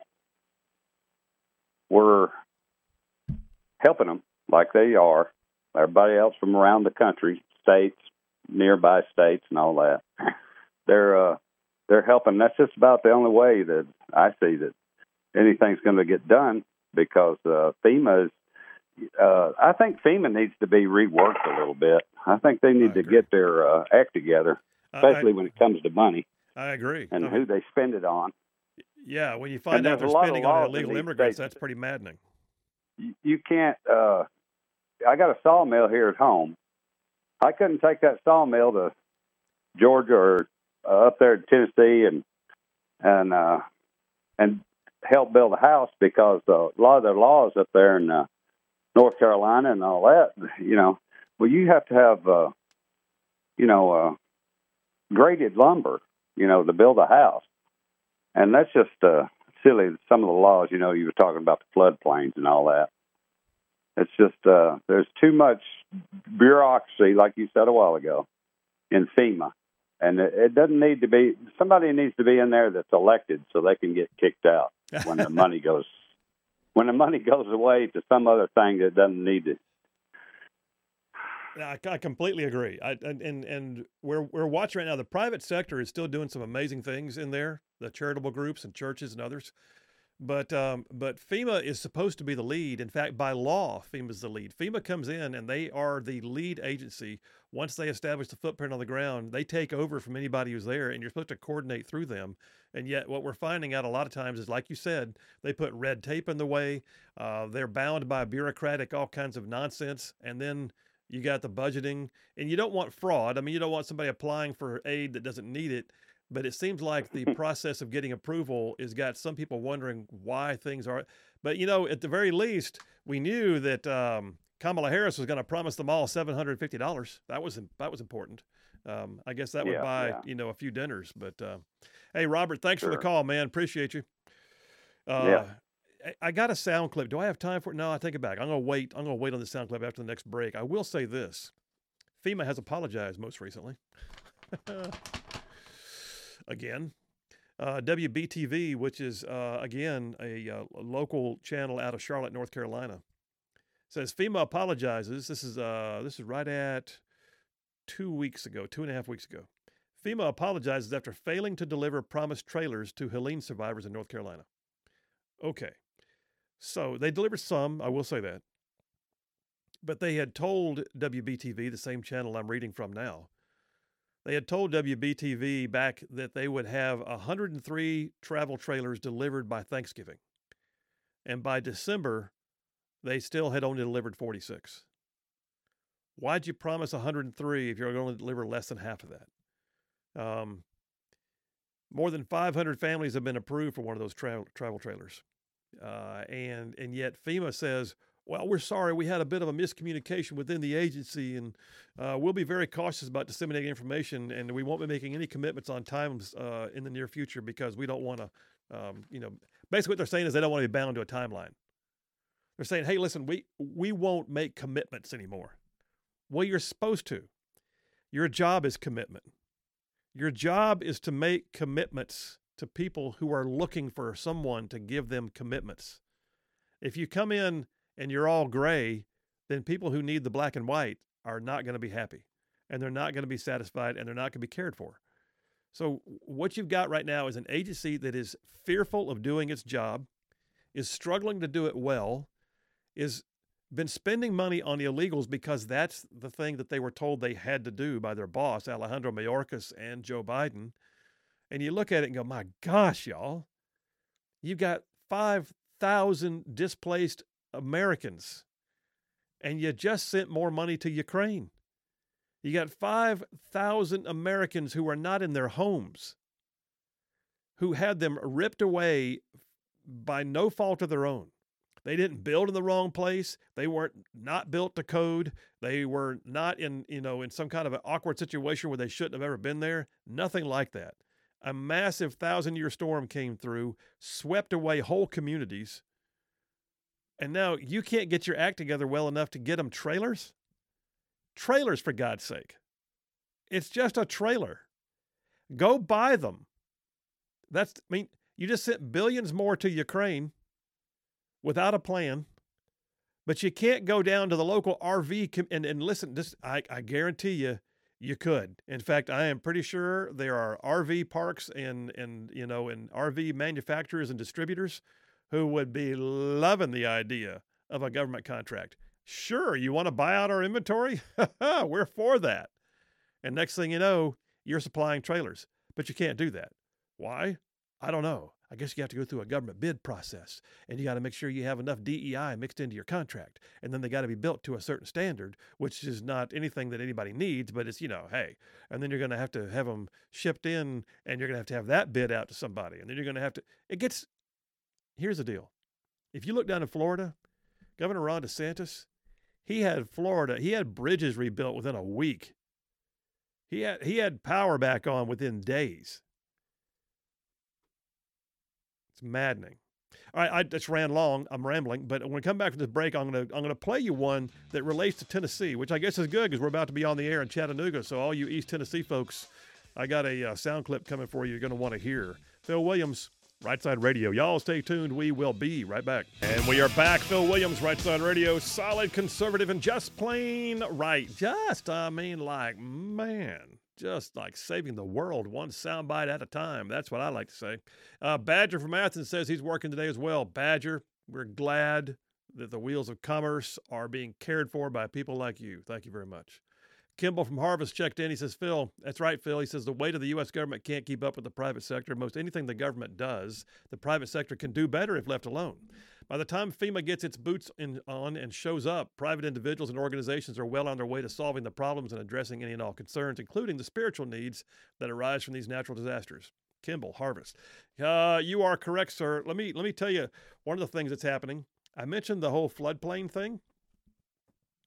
were helping them like they are, everybody else from around the country, states, nearby states and all that, they're helping. That's just about the only way that I see that anything's going to get done, because FEMA is, I think FEMA needs to be reworked a little bit. I think they need to get their act together, especially when it comes to money. I agree. And who they spend it on. Yeah, when you find out they're spending on illegal immigrants, that's pretty maddening. You can't, I got a sawmill here at home. I couldn't take that sawmill to Georgia or up there in Tennessee and help build a house, because a lot of their laws up there in North Carolina and all that, well, you have to have, graded lumber, to build a house. And that's just silly. Some of the laws, you were talking about the floodplains and all that. It's just there's too much bureaucracy, like you said a while ago, in FEMA. And it doesn't need to be, somebody needs to be in there that's elected so they can get kicked out when the money goes away to some other thing that doesn't need it. I completely agree. And we're watching right now. The private sector is still doing some amazing things in there, the charitable groups and churches and others. But FEMA is supposed to be the lead. In fact, by law, FEMA is the lead. FEMA comes in and they are the lead agency. Once they establish the footprint on the ground, they take over from anybody who's there, and you're supposed to coordinate through them. And yet what we're finding out a lot of times is, like you said, they put red tape in the way. They're bound by bureaucratic, all kinds of nonsense. And then you got the budgeting, and you don't want fraud. I mean, you don't want somebody applying for aid that doesn't need it. But it seems like the process of getting approval has got some people wondering why things are. But, at the very least, we knew that Kamala Harris was going to promise them all $750. That was important. I guess that would buy a few dinners. But hey, Robert, thanks for the call, man. Appreciate you. I got a sound clip. Do I have time for it? No, I take it back. I'm gonna wait on the sound clip after the next break. I will say this: FEMA has apologized most recently. Again. WBTV, which is, again, a local channel out of Charlotte, North Carolina, says FEMA apologizes. This is right at 2.5 weeks ago. FEMA apologizes after failing to deliver promised trailers to Helene survivors in North Carolina. Okay. So they delivered some, I will say that. But they had told WBTV, the same channel I'm reading from now, they had told WBTV back that they would have 103 travel trailers delivered by Thanksgiving. And by December, they still had only delivered 46. Why'd you promise 103 if you're going to deliver less than half of that? More than 500 families have been approved for one of those travel trailers. And yet FEMA says, well, we're sorry, we had a bit of a miscommunication within the agency, and we'll be very cautious about disseminating information, and we won't be making any commitments on times in the near future because we don't want to, basically what they're saying is they don't want to be bound to a timeline. They're saying, hey, listen, we won't make commitments anymore. Well, you're supposed to. Your job is commitment. Your job is to make commitments to people who are looking for someone to give them commitments. If you come in and you're all gray, then people who need the black and white are not going to be happy, and they're not going to be satisfied, and they're not going to be cared for. So what you've got right now is an agency that is fearful of doing its job, is struggling to do it well, is been spending money on illegals because that's the thing that they were told they had to do by their boss, Alejandro Mayorkas and Joe Biden. And you look at it and go, my gosh, y'all, you've got 5,000 displaced Americans, and you just sent more money to Ukraine. You got 5,000 Americans who are not in their homes, who had them ripped away by no fault of their own. They didn't build in the wrong place. They weren't not built to code. They were not in some kind of an awkward situation where they shouldn't have ever been there. Nothing like that. A massive 1,000-year storm came through, swept away whole communities. And now you can't get your act together well enough to get them trailers? Trailers, for God's sake. It's just a trailer. Go buy them. You just sent billions more to Ukraine without a plan, but you can't go down to the local RV and listen, I guarantee you could. In fact, I am pretty sure there are RV parks and RV manufacturers and distributors who would be loving the idea of a government contract. Sure, you want to buy out our inventory? We're for that. And next thing you know, you're supplying trailers. But you can't do that. Why? I don't know. I guess you have to go through a government bid process, and you got to make sure you have enough DEI mixed into your contract. And then they got to be built to a certain standard, which is not anything that anybody needs, but it's, hey. And then you're going to have them shipped in, and you're going to have that bid out to somebody. And then you're going to have to, here's the deal. If you look down in Florida, Governor Ron DeSantis, he had bridges rebuilt within a week. He had power back on within days. It's maddening. All right, I just ran long. I'm rambling, but when we come back from this break, I'm gonna play you one that relates to Tennessee, which I guess is good because we're about to be on the air in Chattanooga. So all you East Tennessee folks, I got a sound clip coming for you. You're gonna want to hear. Phil Williams, Right Side Radio. Y'all stay tuned. We will be right back. And we are back. Phil Williams, Right Side Radio. Solid, conservative, and just plain right. Just like saving the world one soundbite at a time. That's what I like to say. Badger from Athens says he's working today as well. Badger, we're glad that the wheels of commerce are being cared for by people like you. Thank you very much. Kimball from Harvest checked in. He says, Phil, that's right, Phil. He says the weight of the U.S. government can't keep up with the private sector. Most anything the government does, the private sector can do better if left alone. By the time FEMA gets its boots on and shows up, private individuals and organizations are well on their way to solving the problems and addressing any and all concerns, including the spiritual needs that arise from these natural disasters. Kimball, Harvest. You are correct, sir. Let me tell you one of the things that's happening. I mentioned the whole floodplain thing.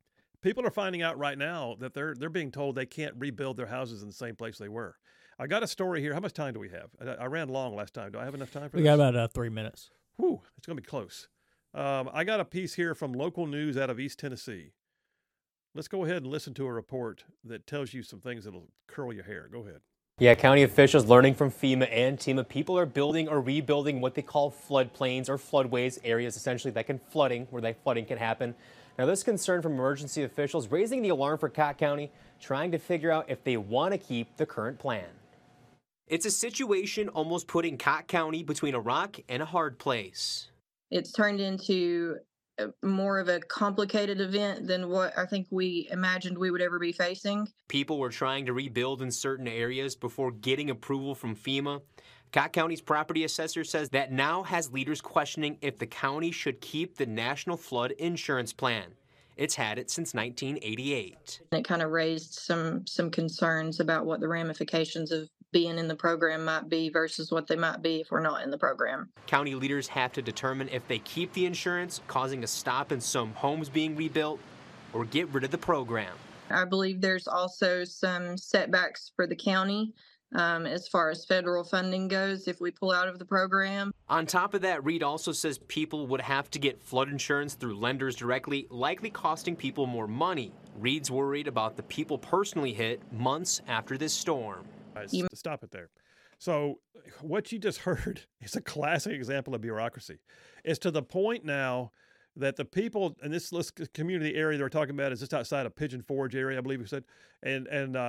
people are finding out right now that they're being told they can't rebuild their houses in the same place they were. I got a story here. How much time do we have? I ran long last time. Do I have enough time for We this? got about 3 minutes. Whew, it's going to be close. I got a piece here from local news out of East Tennessee. Let's go ahead and listen to a report that tells you some things that'll curl your hair. Go ahead. Yeah, county officials learning from FEMA and TEMA, people are building or rebuilding what they call floodplains or floodways, areas essentially that can where that flooding can happen. Now, this concern from emergency officials raising the alarm for Cott County, trying to figure out if they want to keep the current plan. It's a situation almost putting Cott County between a rock and a hard place. It's turned into more of a complicated event than what I think we imagined we would ever be facing. People were trying to rebuild in certain areas before getting approval from FEMA. Cott County's property assessor says that now has leaders questioning if the county should keep the National Flood Insurance Plan. It's had it since 1988. It kind of raised some concerns about what the ramifications of being in the program might be versus what they might be if we're not in the program. County leaders have to determine if they keep the insurance, causing a stop in some homes being rebuilt, or get rid of the program. I believe there's also some setbacks for the county as far as federal funding goes if we pull out of the program. On top of that, Reed also says people would have to get flood insurance through lenders directly, likely costing people more money. Reed's worried about the people personally hit months after this storm. Stop it there. So what you just heard is a classic example of bureaucracy. It's to the point now that the people in this community area they're talking about is just outside of Pigeon Forge area, I believe you said, and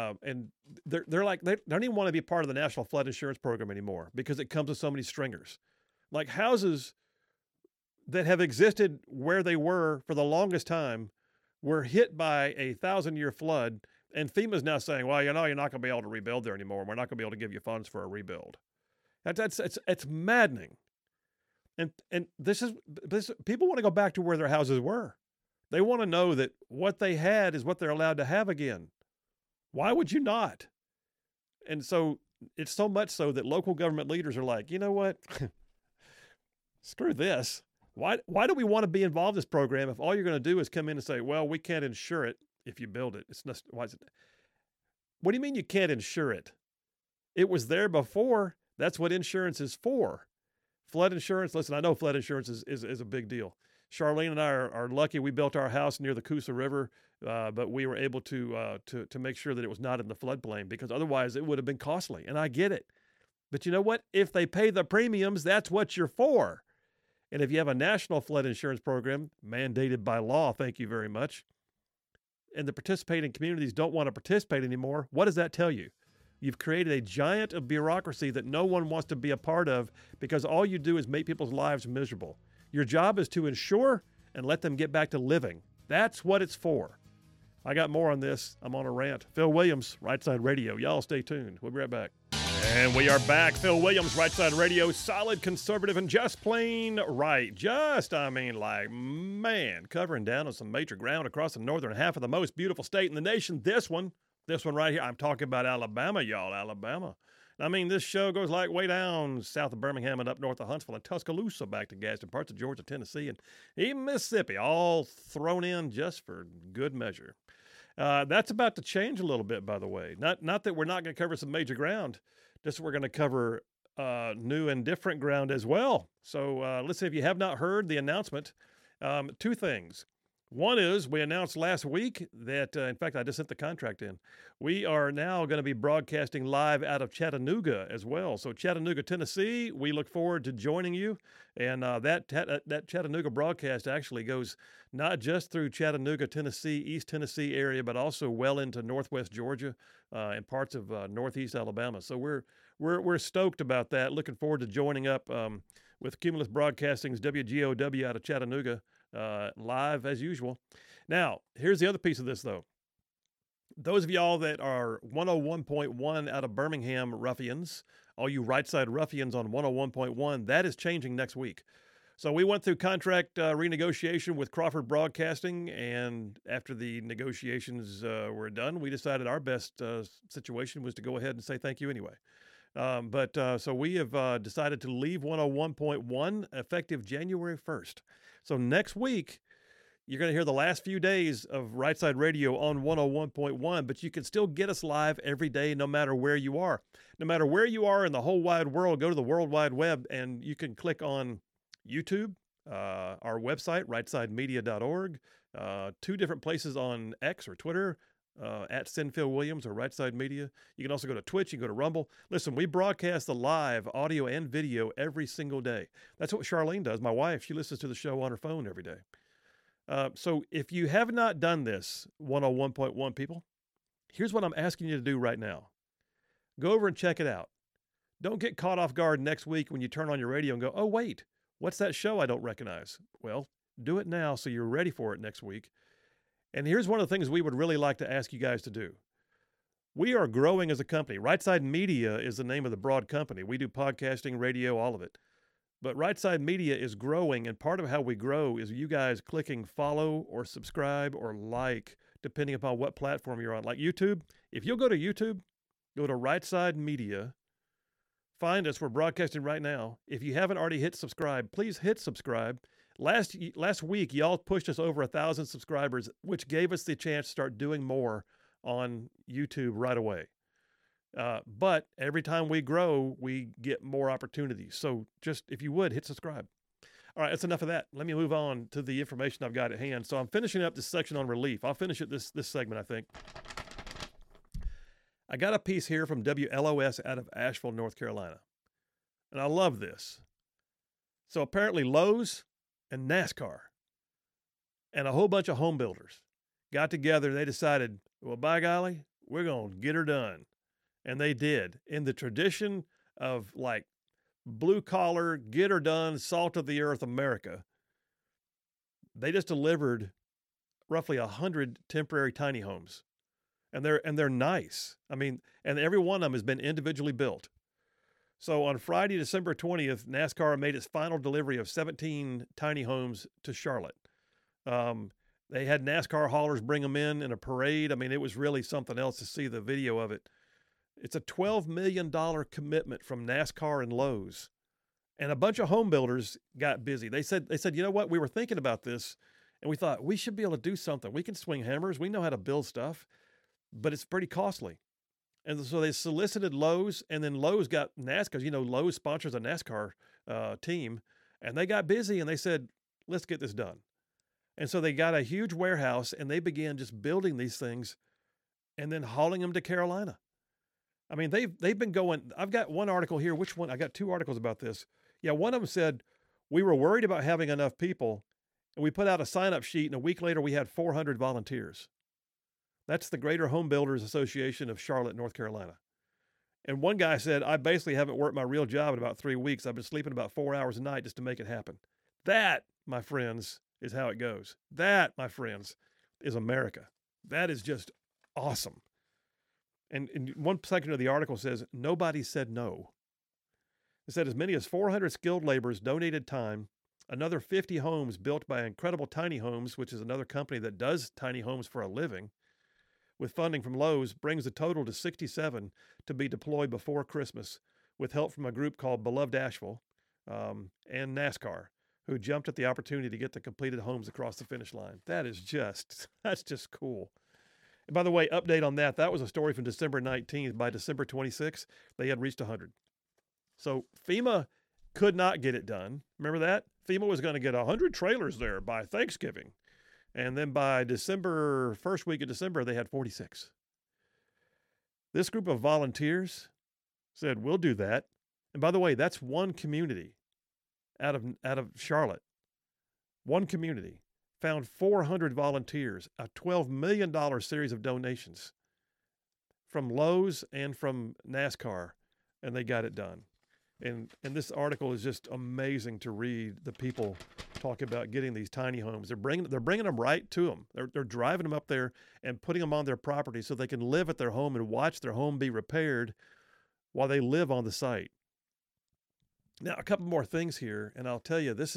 they're like they don't even want to be part of the National Flood Insurance Program anymore because it comes with so many stringers, like houses that have existed where they were for the longest time were hit by a 1,000-year flood. And FEMA's now saying, well, you're not going to be able to rebuild there anymore. We're not going to be able to give you funds for a rebuild. It's maddening. And this people want to go back to where their houses were. They want to know that what they had is what they're allowed to have again. Why would you not? And so it's so much so that local government leaders are like, you know what? Screw this. Why do we want to be involved in this program if all you're going to do is come in and say, well, we can't insure it if you build it? It's not, why is it? What do you mean you can't insure it? It was there before. That's what insurance is for. Flood insurance. Listen, I know flood insurance is a big deal. Charlene and I are lucky. We built our house near the Coosa River, but we were able to make sure that it was not in the floodplain because otherwise it would have been costly. And I get it. But you know what? If they pay the premiums, that's what you're for. And if you have a national flood insurance program mandated by law, thank you very much, and the participating communities don't want to participate anymore, what does that tell you? You've created a giant of bureaucracy that no one wants to be a part of because all you do is make people's lives miserable. Your job is to insure and let them get back to living. That's what it's for. I got more on this. I'm on a rant. Phil Williams, Right Side Radio. Y'all stay tuned. We'll be right back. And we are back. Phil Williams, Right Side Radio, solid conservative and just plain right. Covering down on some major ground across the northern half of the most beautiful state in the nation. This one right here, I'm talking about Alabama, y'all, Alabama. I mean, this show goes like way down south of Birmingham and up north of Huntsville and Tuscaloosa, back to Gadsden, parts of Georgia, Tennessee, and even Mississippi, all thrown in just for good measure. That's about to change a little bit, by the way. Not that we're not going to cover some major ground, just we're going to cover new and different ground as well. So listen, if you have not heard the announcement, two things. One is we announced last week that, in fact, I just sent the contract in. We are now going to be broadcasting live out of Chattanooga as well. So Chattanooga, Tennessee, we look forward to joining you. And that Chattanooga broadcast actually goes not just through Chattanooga, Tennessee, East Tennessee area, but also well into northwest Georgia and parts of northeast Alabama. So we're stoked about that. Looking forward to joining up with Cumulus Broadcasting's WGOW out of Chattanooga. Live as usual. Now, here's the other piece of this, though. Those of y'all that are 101.1 out of Birmingham ruffians, all you right side ruffians on 101.1, that is changing next week. So we went through contract renegotiation with Crawford Broadcasting, and after the negotiations were done, we decided our best situation was to go ahead and say thank you anyway. So we have decided to leave 101.1 effective January 1st. So next week, You're going to hear the last few days of Right Side Radio on 101.1, but you can still get us live every day, no matter where you are. No matter where you are in the whole wide world, go to the World Wide Web and you can click on YouTube, our website, rightsidemedia.org, 2 different places on X or Twitter, at Sinfield Williams or Right Side Media. You can also go to Twitch, you can go to Rumble. Listen, we broadcast the live audio and video every single day. That's what Charlene does. My wife, she listens to the show on her phone every day. So if you have not done this, 101.1 people, here's what I'm asking you to do right now. Go over and check it out. Don't get caught off guard next week when you turn on your radio and go, oh, wait, what's that show I don't recognize? Well, do it now so you're ready for it next week. And here's one of the things we would really like to ask you guys to do. We are growing as a company. Right Side Media is the name of the broad company. We do podcasting, radio, all of it. But Right Side Media is growing, and part of how we grow is you guys clicking follow or subscribe or like, depending upon what platform you're on. Like YouTube, if you'll go to YouTube, go to Right Side Media, find us. We're broadcasting right now. If you haven't already hit subscribe, please hit subscribe. Last week, y'all pushed us over 1,000 subscribers, which gave us the chance to start doing more on YouTube right away. But every time we grow, we get more opportunities. So just, if you would, hit subscribe. All right, that's enough of that. Let me move on to the information I've got at hand. So I'm finishing up this section on relief. I'll finish it this segment, I think. I got a piece here from WLOS out of Asheville, North Carolina. And I love this. So apparently Lowe's and NASCAR and a whole bunch of home builders got together and they decided, well, by golly, we're going to get her done. And they did, in the tradition of like blue collar, get her done, salt of the earth America. They just delivered roughly 100 temporary tiny homes. And they're nice. I mean, and every one of them has been individually built. So on Friday, December 20th, NASCAR made its final delivery of 17 tiny homes to Charlotte. They had NASCAR haulers bring them in a parade. I mean, it was really something else to see the video of it. It's a $12 million commitment from NASCAR and Lowe's. And a bunch of home builders got busy. They said, you know what? We were thinking about this, and we thought we should be able to do something. We can swing hammers. We know how to build stuff, but it's pretty costly. And so they solicited Lowe's, and then Lowe's got NASCAR. You know, Lowe's sponsors a NASCAR team, and they got busy, and they said, let's get this done. And so they got a huge warehouse, and they began just building these things and then hauling them to Carolina. I mean, they've been going. I've got one article here. Which one? I got 2 articles about this. Yeah, one of them said, we were worried about having enough people, and we put out a sign-up sheet, and a week later we had 400 volunteers. That's the Greater Home Builders Association of Charlotte, North Carolina. And one guy said, I basically haven't worked my real job in about 3 weeks. I've been sleeping about 4 hours a night just to make it happen. That, my friends, is how it goes. That, my friends, is America. That is just awesome. And in one section of the article says, nobody said no. It said as many as 400 skilled laborers donated time, another 50 homes built by Incredible Tiny Homes, which is another company that does tiny homes for a living, with funding from Lowe's, brings the total to 67 to be deployed before Christmas, with help from a group called Beloved Asheville and NASCAR, who jumped at the opportunity to get the completed homes across the finish line. That's just cool. And by the way, update on that. That was a story from December 19th. By December 26th, they had reached 100. So FEMA could not get it done. Remember that? FEMA was going to get 100 trailers there by Thanksgiving. And then by December, first week of December, they had 46. This group of volunteers said, we'll do that. And by the way, that's one community out of Charlotte. One community found 400 volunteers, a $12 million series of donations from Lowe's and from NASCAR, and they got it done. And this article is just amazing to read. The people talk about getting these tiny homes. They're bringing them right to them. They're driving them up there and putting them on their property so they can live at their home and watch their home be repaired while they live on the site. Now, a couple more things here, and I'll tell you, this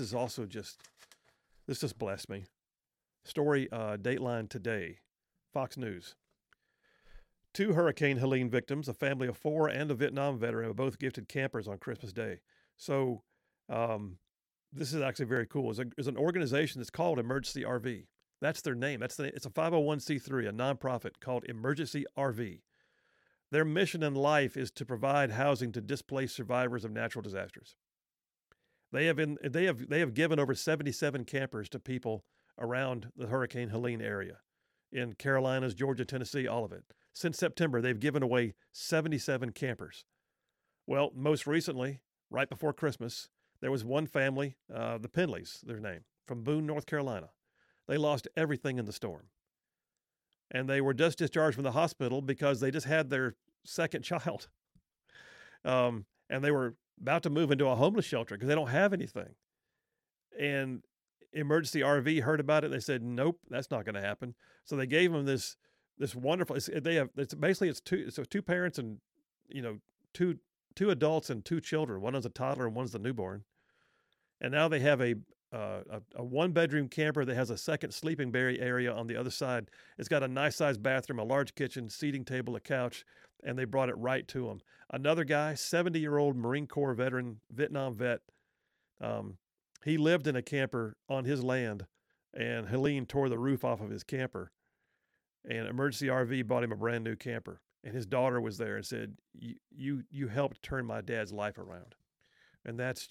just blessed me. Story, Dateline today, Fox News. 2 Hurricane Helene victims, a family of 4 and a Vietnam veteran, were both gifted campers on Christmas Day. So this is actually very cool. There's an organization that's called Emergency RV. That's their name. It's a 501c3, a nonprofit called Emergency RV. Their mission in life is to provide housing to displaced survivors of natural disasters. They have given over 77 campers to people around the Hurricane Helene area, in Carolinas, Georgia, Tennessee, all of it. Since September, they've given away 77 campers. Well, most recently, right before Christmas, there was one family, the Penleys, their name, from Boone, North Carolina. They lost everything in the storm. And they were just discharged from the hospital because they just had their second child. And they were about to move into a homeless shelter because they don't have anything. And Emergency RV heard about it. They said, nope, that's not going to happen. So they gave them this wonderful, it's two parents and, two adults and two children. One is a toddler and one's the newborn. And now they have a one-bedroom camper that has a second sleeping area on the other side. It's got a nice-sized bathroom, a large kitchen, seating table, a couch, and they brought it right to them. Another guy, 70-year-old Marine Corps veteran, Vietnam vet, he lived in a camper on his land, and Helene tore the roof off of his camper. And Emergency RV bought him a brand new camper. And his daughter was there and said, you helped turn my dad's life around. And that's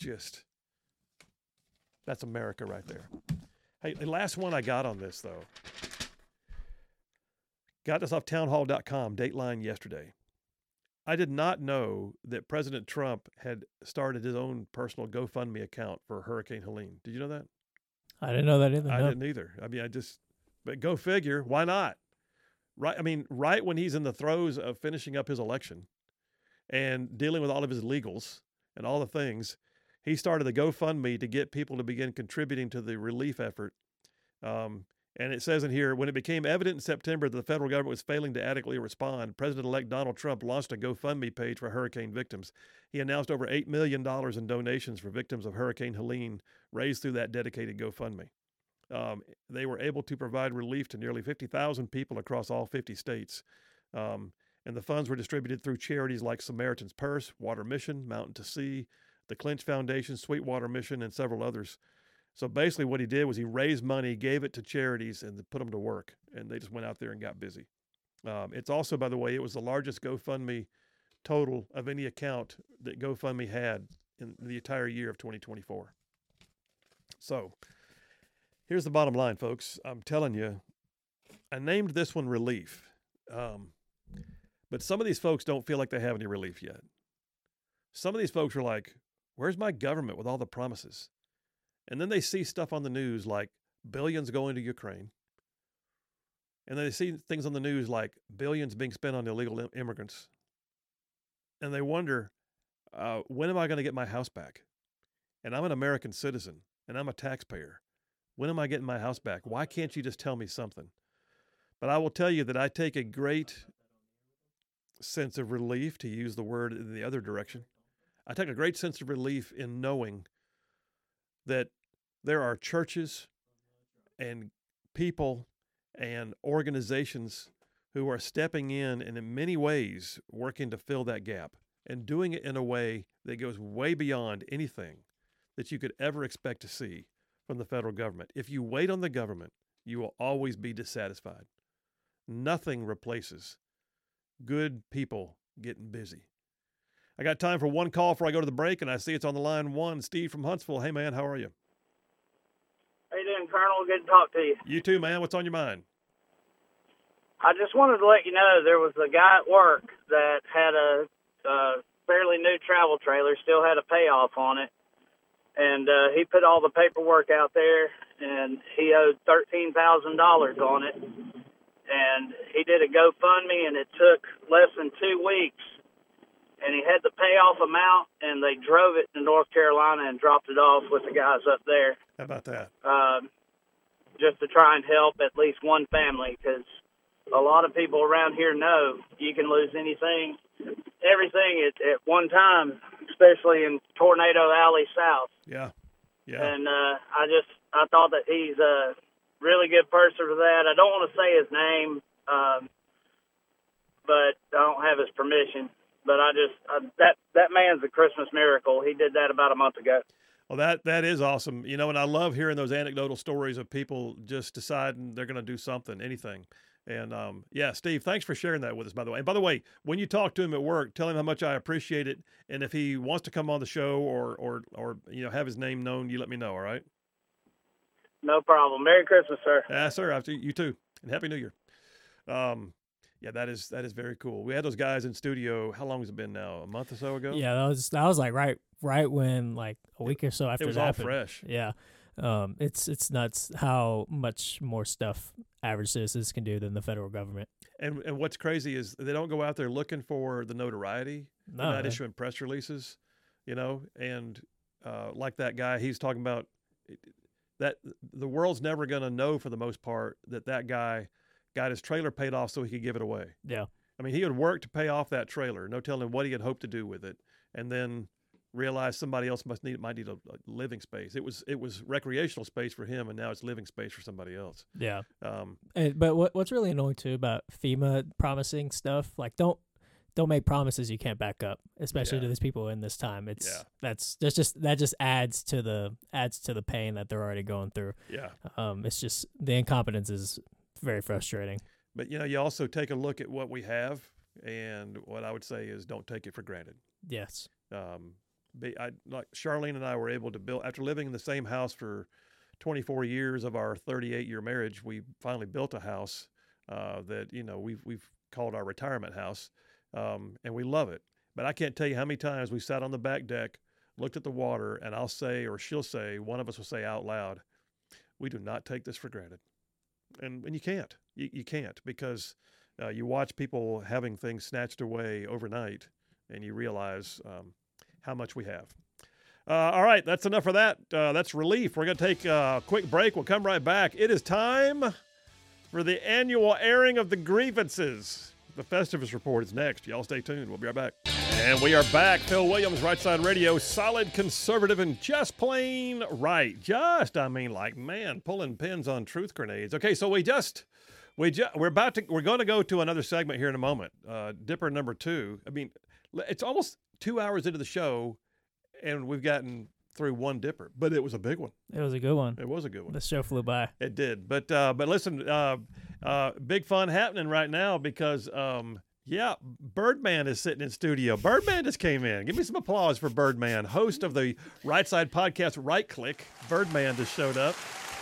America right there. Hey, the last one I got on this, though. Got this off townhall.com, Dateline yesterday. I did not know that President Trump had started his own personal GoFundMe account for Hurricane Helene. Did you know that? I didn't know that either. I didn't either. I mean, but go figure. Why not? Right. I mean, right when he's in the throes of finishing up his election and dealing with all of his legals and all the things, he started the GoFundMe to get people to begin contributing to the relief effort. And it says in here, when it became evident in September that the federal government was failing to adequately respond, President-elect Donald Trump launched a GoFundMe page for hurricane victims. He announced over $8 million in donations for victims of Hurricane Helene raised through that dedicated GoFundMe. They were able to provide relief to nearly 50,000 people across all 50 states. And the funds were distributed through charities like Samaritan's Purse, Water Mission, Mountain to Sea, the Clinch Foundation, Sweetwater Mission, and several others. So basically what he did was he raised money, gave it to charities, and put them to work. And they just went out there and got busy. It's also, by the way, it was the largest GoFundMe total of any account that GoFundMe had in the entire year of 2024. So here's the bottom line, folks. I'm telling you, I named this one Relief. But some of these folks don't feel like they have any relief yet. Some of these folks are like, where's my government with all the promises? And then they see stuff on the news like billions going to Ukraine. And then they see things on the news like billions being spent on illegal immigrants. And they wonder, when am I going to get my house back? And I'm an American citizen and I'm a taxpayer. When am I getting my house back? Why can't you just tell me something? But I will tell you that I take a great sense of relief, to use the word in the other direction. I take a great sense of relief in knowing that there are churches and people and organizations who are stepping in and in many ways working to fill that gap and doing it in a way that goes way beyond anything that you could ever expect to see from the federal government. If you wait on the government, you will always be dissatisfied. Nothing replaces good people getting busy. I got time for one call before I go to the break, and I see it's on the line one. Steve from Huntsville. Hey, man, how are you? How you doing, Colonel? Good to talk to you. You too, man. What's on your mind? I just wanted to let you know there was a guy at work that had a fairly new travel trailer, still had a payoff on it, and he put all the paperwork out there, and he owed $13,000 on it, and he did a GoFundMe, and it took less than 2 weeks. And he had the payoff amount, and they drove it to North Carolina and dropped it off with the guys up there. How about that? Just to try and help at least one family, because a lot of people around here know you can lose anything, everything at one time, especially in Tornado Alley South. Yeah. And I thought that he's a really good person for that. I don't want to say his name, but I don't have his permission. But that man's a Christmas miracle. He did that about a month ago. Well, that is awesome. You know, and I love hearing those anecdotal stories of people just deciding they're going to do something, anything. And yeah, Steve, thanks for sharing that with us, by the way. And by the way, when you talk to him at work, tell him how much I appreciate it. And if he wants to come on the show or you know, have his name known, you let me know. All right. No problem. Merry Christmas, sir. Yeah, sir. After you too, and Happy New Year. Yeah, that is very cool. We had those guys in studio. How long has it been now? A month or so ago? Yeah, that was like right when, like, a week or so after it was it all happened. fresh. Yeah. It's nuts how much more stuff average citizens can do than the federal government. And what's crazy is they don't go out there looking for the notoriety. No, They're not issuing press releases, you know. And like that guy, he's talking about that the world's never going to know for the most part that guy got his trailer paid off so he could give it away. Yeah. I mean, he had worked to pay off that trailer, no telling what he had hoped to do with it, and then realized somebody else might need a living space. It was recreational space for him, and now it's living space for somebody else. Yeah. But what's really annoying too about FEMA promising stuff, like don't make promises you can't back up, especially to these people in this time. That just adds to the pain that they're already going through. Yeah. It's just the incompetence is very frustrating. But you know, you also take a look at what we have, and what I would say is don't take it for granted. Yes. Like Charlene and I were able to build, after living in the same house for 24 years of our 38-year marriage, we finally built a house that, you know, we've called our retirement house, and we love it. But I can't tell you how many times we sat on the back deck, looked at the water, and I'll say, or she'll say, one of us will say out loud, we do not take this for granted. And you can't. You can't, because you watch people having things snatched away overnight, and you realize how much we have. All right, that's enough for that. That's relief. We're going to take a quick break. We'll come right back. It is time for the annual airing of the grievances. The Festivus Report is next. Y'all stay tuned. We'll be right back. And we are back. Phil Williams, Right Side Radio, solid conservative and just plain right. Pulling pins on truth grenades. Okay, so we're going to go to another segment here in a moment. Dipper number 2. I mean, it's almost 2 hours into the show, and we've gotten through one Dipper, but it was a big one. It was a good one. It was a good one. The show flew by. It did. But listen, big fun happening right now because, Birdman is sitting in studio. Birdman just came in. Give me some applause for Birdman, host of the Right Side podcast, Right Click. Birdman just showed up.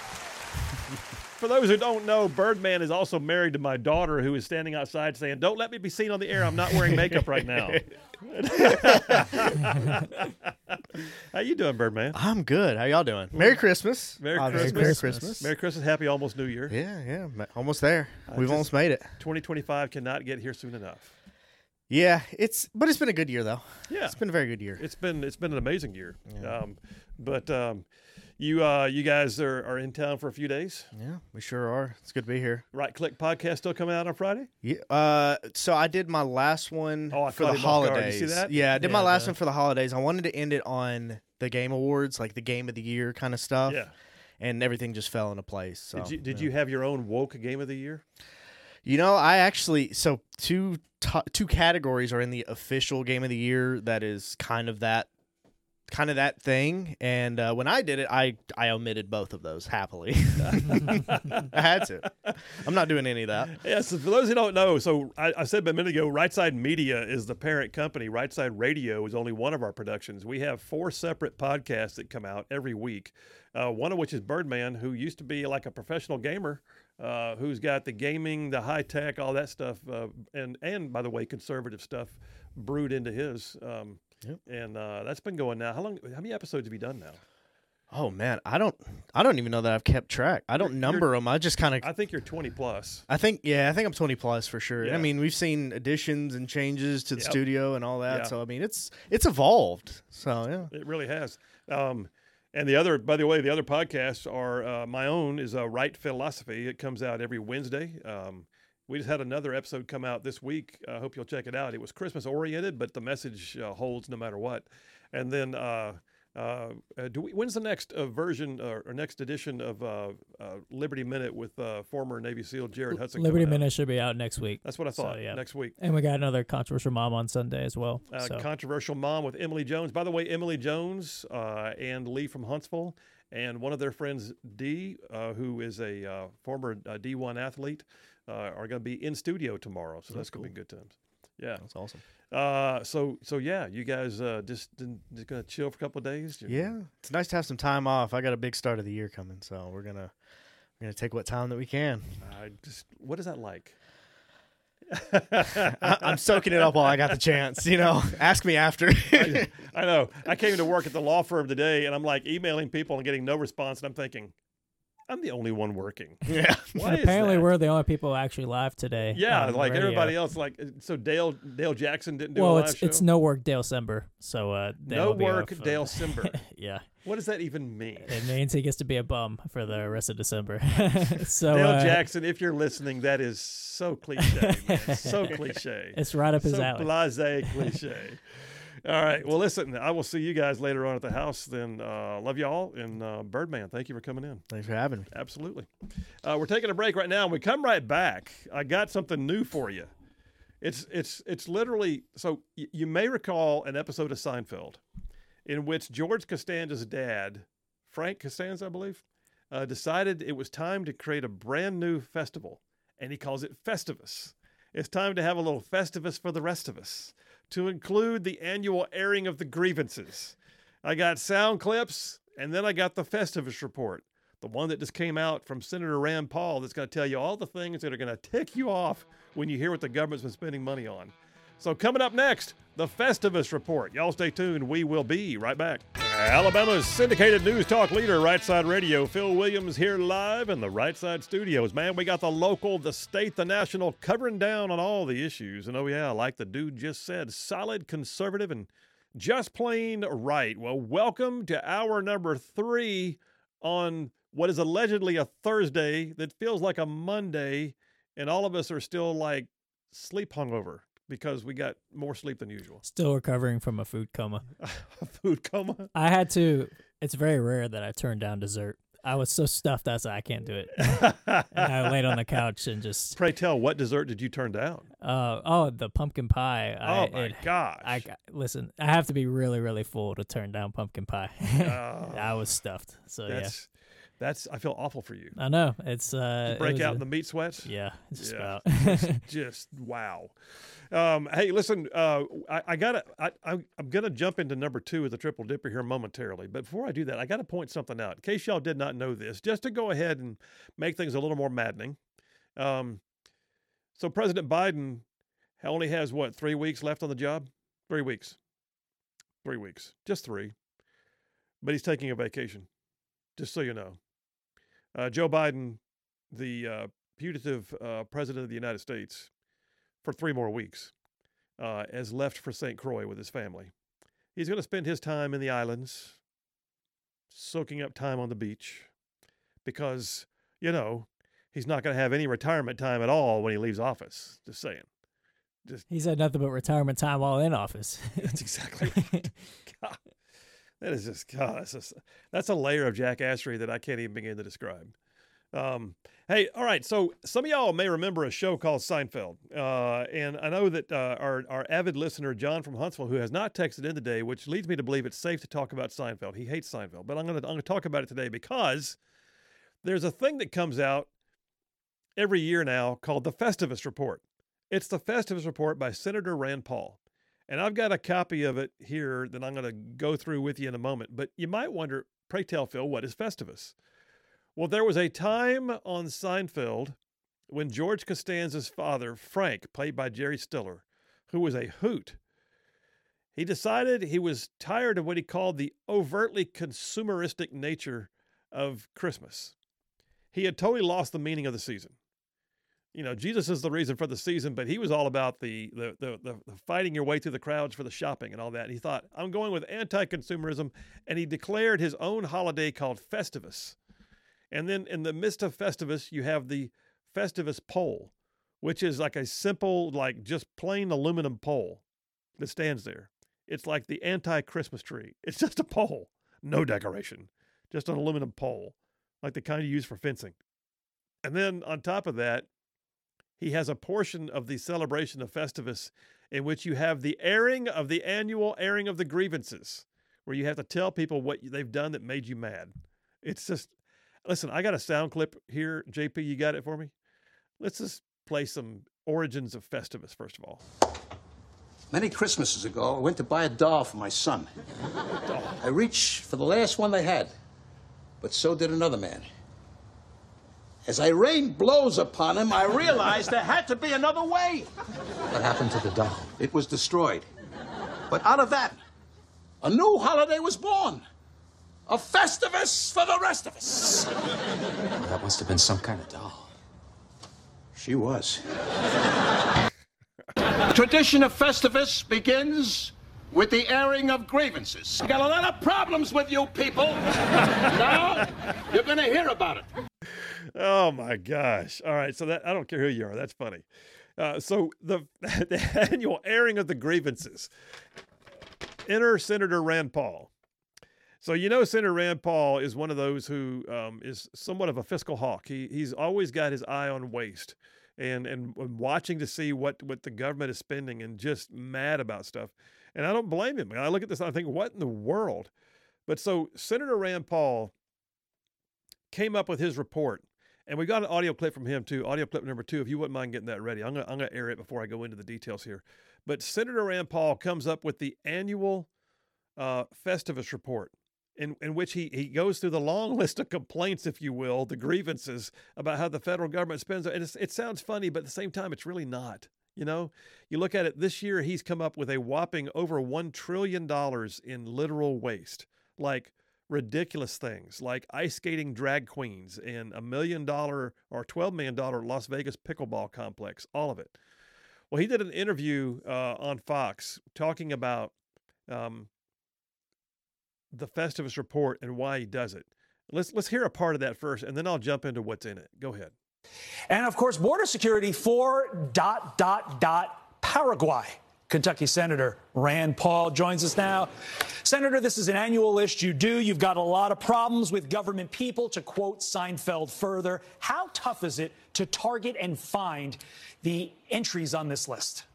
For those who don't know, Birdman is also married to my daughter, who is standing outside saying, "Don't let me be seen on the air. I'm not wearing makeup right now." How you doing, Birdman? I'm good. How y'all doing? Merry Christmas. Merry Christmas. Merry Christmas. Happy almost New Year. Yeah. Almost there. We've almost made it. 2025 cannot get here soon enough. Yeah, but it's been a good year though. Yeah, it's been a very good year. It's been an amazing year. Yeah. You guys are in town for a few days. Yeah, we sure are. It's good to be here. Right Click podcast still coming out on Friday? Yeah. So I did my last one for the holidays. Did you see that? Yeah, I did my last one for the holidays. I wanted to end it on the Game Awards, like the Game of the Year kind of stuff. Yeah. And everything just fell into place. So, did you have your own woke Game of the Year? You know, I actually two categories are in the official Game of the Year. That is kind of that thing, and when I did it, I omitted both of those happily. I had to. I'm not doing any of that. Yeah, so for those who don't know, so I said a minute ago, Right Side Media is the parent company. Right Side Radio is only one of our productions. We have 4 separate podcasts that come out every week, one of which is Birdman, who used to be like a professional gamer, who's got the gaming, the high tech, all that stuff, and by the way, conservative stuff brewed into his. Yep. And that's been going now. How many episodes have you done now? Oh man, I don't even know that I've kept track. I don't number them. I just kind of. I think you're 20 plus. I think I'm 20 plus for sure. Yeah. I mean, we've seen additions and changes to the studio and all that. Yeah. So I mean, it's evolved. So yeah, It really has. And the other podcasts are my own is Right Philosophy. It comes out every Wednesday. We just had another episode come out this week. I hope you'll check it out. It was Christmas oriented, but the message holds no matter what. And then When's the next version or next edition of Liberty Minute with former Navy SEAL Jared Hudson? Liberty Minute should be out next week. That's what I thought. So, yeah. Next week. And we got another Controversial Mom on Sunday as well. Controversial Mom with Emily Jones. By the way, Emily Jones and Lee from Huntsville and one of their friends, Dee, who is a former D1 athlete, are going to be in studio tomorrow. So that's going to be good times. Yeah. That's awesome. So yeah, you guys just gonna chill for a couple of days. Yeah, it's nice to have some time off. I got a big start of the year coming, so we're gonna take what time that we can. What is that like? I'm soaking it up while I got the chance. Ask me after. I know. I came to work at the law firm today, and I'm like emailing people and getting no response, and I'm thinking, I'm the only one working. Yeah. And apparently we're the only people actually live today. Yeah, like radio. Everybody else. Like, so Dale Jackson didn't do a live show? It's no work Dale Simber. So no work Dale Simber. Yeah. What does that even mean? It means he gets to be a bum for the rest of December. So Dale Jackson, if you're listening, that is so cliche, man. So cliche. It's right up his alley. Blasé cliche. All right. Well, listen, I will see you guys later on at the house. Then love y'all. And Birdman, thank you for coming in. Thanks for having me. Absolutely. We're taking a break right now. When we come right back, I got something new for you. It's literally, so you may recall an episode of Seinfeld in which George Costanza's dad, Frank Costanza, I believe, decided it was time to create a brand new festival, and he calls it Festivus. It's time to have a little Festivus for the rest of us, to include the annual airing of the grievances. I got sound clips, and then I got the Festivus report, the one that just came out from Senator Rand Paul that's going to tell you all the things that are going to tick you off when you hear what the government's been spending money on. So coming up next, the Festivus report. Y'all stay tuned. We will be right back. Alabama's syndicated news talk leader, Right Side Radio. Phil Williams here live in the Right Side studios. Man, we got the local, the state, the national, covering down on all the issues. And oh yeah, like the dude just said, solid, conservative, and just plain right. Well, welcome to hour number 3 on what is allegedly a Thursday that feels like a Monday, and all of us are still like sleep hungover because we got more sleep than usual. Still recovering from a food coma. A food coma? I had to. It's very rare that I turn down dessert. I was so stuffed, I was like, I can't do it. And I laid on the couch and just... Pray tell, what dessert did you turn down? The pumpkin pie. Oh, my gosh. Listen, I have to be really, really full to turn down pumpkin pie. I was stuffed. So, That's. I feel awful for you. I know. It's you break out in the meat sweats. Yeah, just about. just wow. Hey, listen. I'm gonna jump into number 2 of the Triple Dipper here momentarily. But before I do that, I got to point something out in case y'all did not know this, just to go ahead and make things a little more maddening. So President Biden only has 3 weeks left on the job? 3 weeks. 3 weeks. Just 3. But he's taking a vacation. Just so you know. Joe Biden, the putative president of the United States, for 3 more weeks, has left for St. Croix with his family. He's going to spend his time in the islands, soaking up time on the beach, because, he's not going to have any retirement time at all when he leaves office. Just saying. He's had nothing but retirement time while in office. That's exactly right. God. That is that's a layer of jackassery that I can't even begin to describe. Hey, all right. So some of y'all may remember a show called Seinfeld. And I know that our avid listener, John from Huntsville, who has not texted in today, which leads me to believe it's safe to talk about Seinfeld. He hates Seinfeld, but I'm going to talk about it today because there's a thing that comes out every year now called the Festivus Report. It's the Festivus Report by Senator Rand Paul. And I've got a copy of it here that I'm going to go through with you in a moment. But you might wonder, pray tell, Phil, what is Festivus? Well, there was a time on Seinfeld when George Costanza's father, Frank, played by Jerry Stiller, who was a hoot, he decided he was tired of what he called the overtly consumeristic nature of Christmas. He had totally lost the meaning of the season. Jesus is the reason for the season, but he was all about the fighting your way through the crowds for the shopping and all that. And he thought, I'm going with anti-consumerism, and he declared his own holiday called Festivus. And then in the midst of Festivus, you have the Festivus pole, which is like a simple, just plain aluminum pole that stands there. It's like the anti-Christmas tree. It's just a pole. No decoration, just an aluminum pole, like the kind you use for fencing. And then on top of that, he has a portion of the celebration of Festivus in which you have the annual airing of the grievances, where you have to tell people what they've done that made you mad. It's just, listen, I got a sound clip here. JP, you got it for me? Let's just play some origins of Festivus, first of all. Many Christmases ago, I went to buy a doll for my son. I reached for the last one they had, but so did another man. As I rained blows upon him, I realized there had to be another way. What happened to the doll? It was destroyed. But out of that, a new holiday was born. A Festivus for the rest of us. Well, that must have been some kind of doll. She was. The tradition of Festivus begins with the airing of grievances. I got a lot of problems with you people. Now, you're going to hear about it. Oh, my gosh. All right, so that I don't care who you are. That's funny. So the annual airing of the grievances. Enter Senator Rand Paul. So you know Senator Rand Paul is one of those who is somewhat of a fiscal hawk. He's always got his eye on waste and watching to see what the government is spending and just mad about stuff. And I don't blame him. I look at this and I think, what in the world? But so Senator Rand Paul came up with his report. And we got an audio clip from him too, audio clip number 2, if you wouldn't mind getting that ready. I'm gonna air it before I go into the details here. But Senator Rand Paul comes up with the annual Festivus report, in which he goes through the long list of complaints, if you will, the grievances about how the federal government spends. And it sounds funny, but at the same time, it's really not. You know, you look at it this year, he's come up with a whopping over $1 trillion in literal waste, like ridiculous things like ice skating drag queens and $1 million or $12 million Las Vegas pickleball complex, all of it. Well, he did an interview on Fox talking about the Festivus report and why he does it. Let's hear a part of that first, and then I'll jump into what's in it. Go ahead. And of course, border security for ... Paraguay. Kentucky Senator Rand Paul joins us now. Senator, this is an annual list you do. You've got a lot of problems with government people, to quote Seinfeld further. How tough is it to target and find the entries on this list?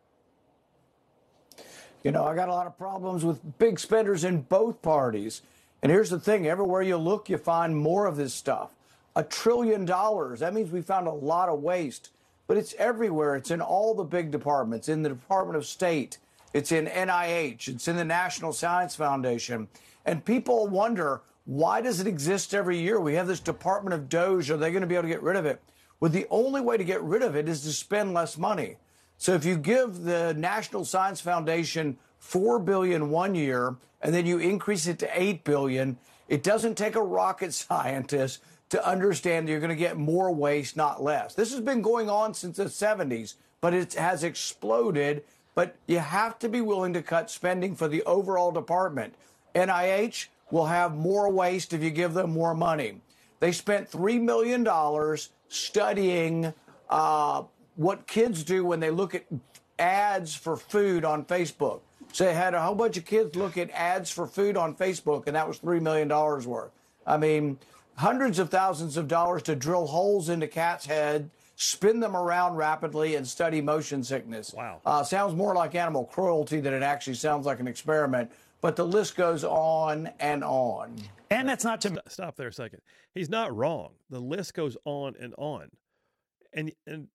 You know, I got a lot of problems with big spenders in both parties. And here's the thing, everywhere you look, you find more of this stuff. $1 trillion. That means we found a lot of waste. But it's everywhere. It's in all the big departments, in the Department of State. It's in NIH. It's in the National Science Foundation. And people wonder, why does it exist every year? We have this Department of Doge. Are they going to be able to get rid of it? Well, the only way to get rid of it is to spend less money. So if you give the National Science Foundation $4 billion one year, and then you increase it to $8 billion, it doesn't take a rocket scientist to understand that you're going to get more waste, not less. This has been going on since the 70s, but it has exploded. But you have to be willing to cut spending for the overall department. NIH will have more waste if you give them more money. They spent $3 million studying what kids do when they look at ads for food on Facebook. So they had a whole bunch of kids look at ads for food on Facebook, and that was $3 million worth. I mean, hundreds of thousands of dollars to drill holes into cats' head, spin them around rapidly, and study motion sickness. Wow. Sounds more like animal cruelty than it actually sounds like an experiment. But the list goes on and on. And that's not to stop there a second. He's not wrong. The list goes on and on. And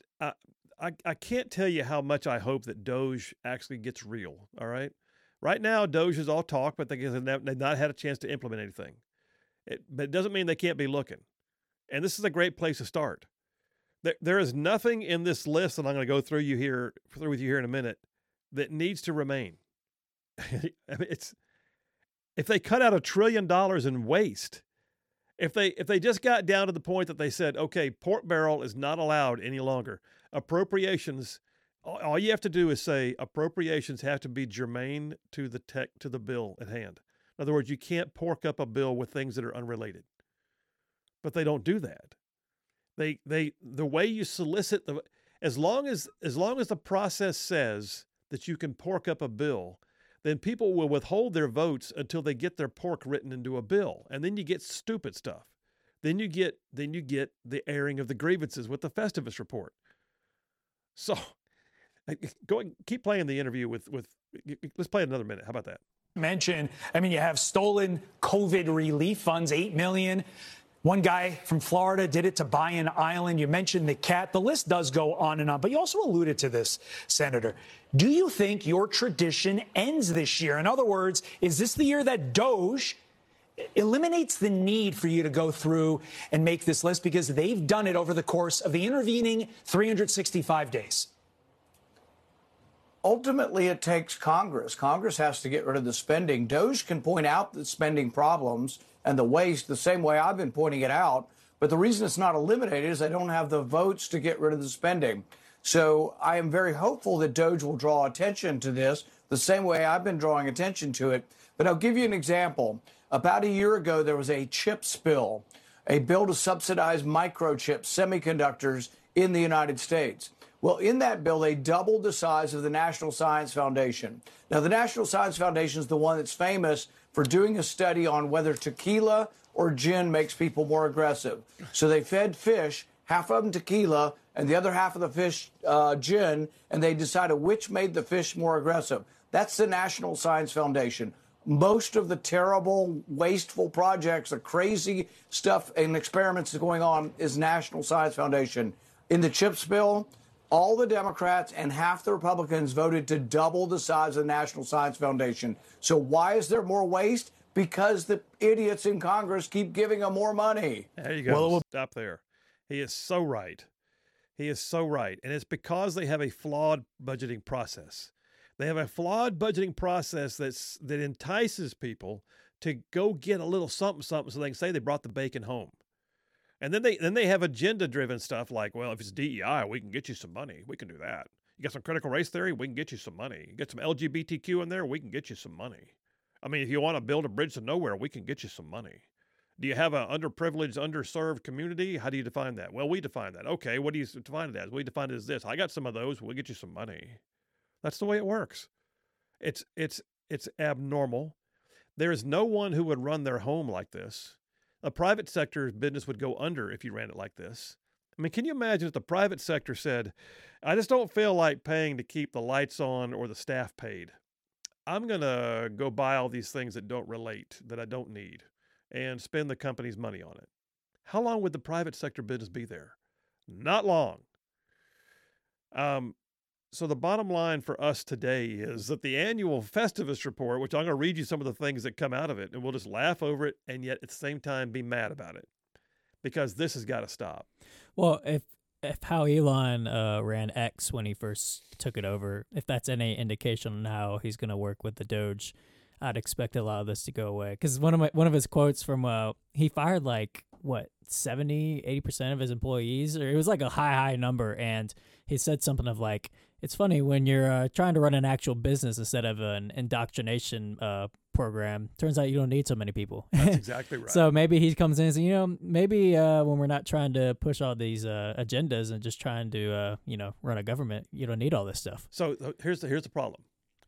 I can't tell you how much I hope that Doge actually gets real. All right. Right now, Doge is all talk, but they've not had a chance to implement anything. But it doesn't mean they can't be looking. And this is a great place to start. There is nothing in this list that I'm going to go through with you here in a minute that needs to remain. I mean, if they cut out $1 trillion in waste, if they just got down to the point that they said, okay, pork barrel is not allowed any longer. Appropriations, all you have to do is say appropriations have to be germane to the bill at hand. In other words, you can't pork up a bill with things that are unrelated. But they don't do that. The way you solicit as long as the process says that you can pork up a bill, then people will withhold their votes until they get their pork written into a bill. And then you get stupid stuff. Then you get the airing of the grievances with the Festivus report. So keep playing the interview with let's play it another minute. How about that? You have stolen COVID relief funds, $8 million. One guy from Florida did it to buy an island. You mentioned the cat. The list does go on and on, but you also alluded to this, Senator. Do you think your tradition ends this year? In other words, is this the year that DOJ eliminates the need for you to go through and make this list because they've done it over the course of the intervening 365 days? Ultimately, it takes Congress. Congress has to get rid of the spending. DOJ can point out the spending problems and the waste the same way I've been pointing it out. But the reason it's not eliminated is they don't have the votes to get rid of the spending. So I am very hopeful that DOJ will draw attention to this the same way I've been drawing attention to it. But I'll give you an example. About a year ago, there was a chip spill, a bill to subsidize microchips, semiconductors in the United States. Well, in that bill, they doubled the size of the National Science Foundation. Now, the National Science Foundation is the one that's famous for doing a study on whether tequila or gin makes people more aggressive. So they fed fish, half of them tequila, and the other half of the fish gin, and they decided which made the fish more aggressive. That's the National Science Foundation. Most of the terrible, wasteful projects, the crazy stuff and experiments that's going on is National Science Foundation. In the CHIPS bill, all the Democrats and half the Republicans voted to double the size of the National Science Foundation. So why is there more waste? Because the idiots in Congress keep giving them more money. There you go. Stop there. He is so right. He is so right. And it's because they have a flawed budgeting process. They have a flawed budgeting process that entices people to go get a little something so they can say they brought the bacon home. And then they have agenda-driven stuff like, well, if it's DEI, we can get you some money. We can do that. You got some critical race theory, we can get you some money. You get some LGBTQ in there, we can get you some money. I mean, if you want to build a bridge to nowhere, we can get you some money. Do you have an underprivileged, underserved community? How do you define that? Well, we define that. Okay, what do you define it as? We define it as this. I got some of those. We'll get you some money. That's the way it works. It's abnormal. There is no one who would run their home like this. A private sector business would go under if you ran it like this. I mean, can you imagine if the private sector said, I just don't feel like paying to keep the lights on or the staff paid. I'm going to go buy all these things that don't relate, that I don't need, and spend the company's money on it. How long would the private sector business be there? Not long. So the bottom line for us today is that the annual Festivus report, which I'm going to read you some of the things that come out of it, and we'll just laugh over it and yet at the same time be mad about it, because this has got to stop. Well, if how Elon ran X when he first took it over, if that's any indication on how he's going to work with the Doge, I'd expect a lot of this to go away. Because one of his quotes from he fired 70-80% of his employees, or it was like a high number, and he said something of like, it's funny when you're trying to run an actual business instead of an indoctrination program. Turns out you don't need so many people. That's exactly right. So maybe he comes in and says, maybe when we're not trying to push all these agendas and just trying to run a government, you don't need all this stuff. So here's the problem.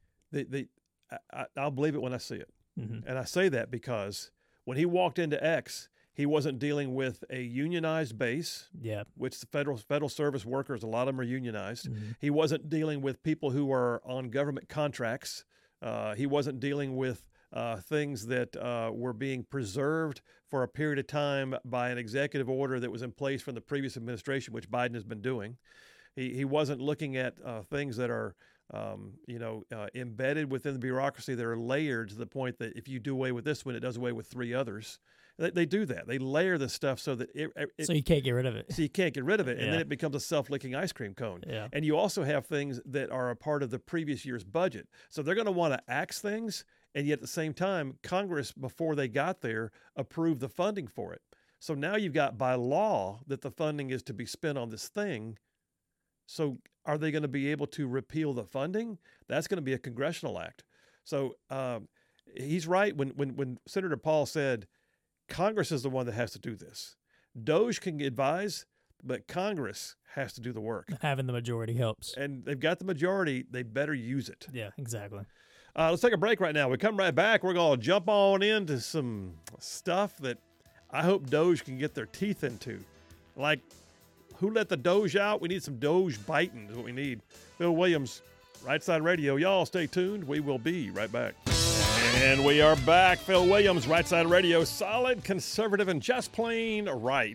I'll believe it when I see it, and I say that because when he walked into X, he wasn't dealing with a unionized base, which the federal service workers, a lot of them are unionized. He wasn't dealing with people who are on government contracts. He wasn't dealing with things that were being preserved for a period of time by an executive order that was in place from the previous administration, which Biden has been doing. He wasn't looking at things that are embedded within the bureaucracy that are layered to the point that if you do away with this one, it does away with three others. They do that. They layer this stuff so that so you can't get rid of it. So you can't get rid of it, and then it becomes a self-licking ice cream cone. Yeah. And you also have things that are a part of the previous year's budget. So they're going to want to axe things, and yet at the same time, Congress, before they got there, approved the funding for it. So now you've got by law that the funding is to be spent on this thing. So are they going to be able to repeal the funding? That's going to be a congressional act. So he's right when Senator Paul said, Congress is the one that has to do this. DOJ can advise, but Congress has to do the work. Having the majority helps. And they've got the majority. They better use it. Yeah, exactly. Let's take a break right now. We come right back. We're going to jump on into some stuff that I hope Doge can get their teeth into. Like, who let the Doge out? We need some Doge biting is what we need. Phil Williams, Right Side Radio. Y'all stay tuned. We will be right back. And we are back. Phil Williams, Right Side Radio. Solid, conservative, and just plain right.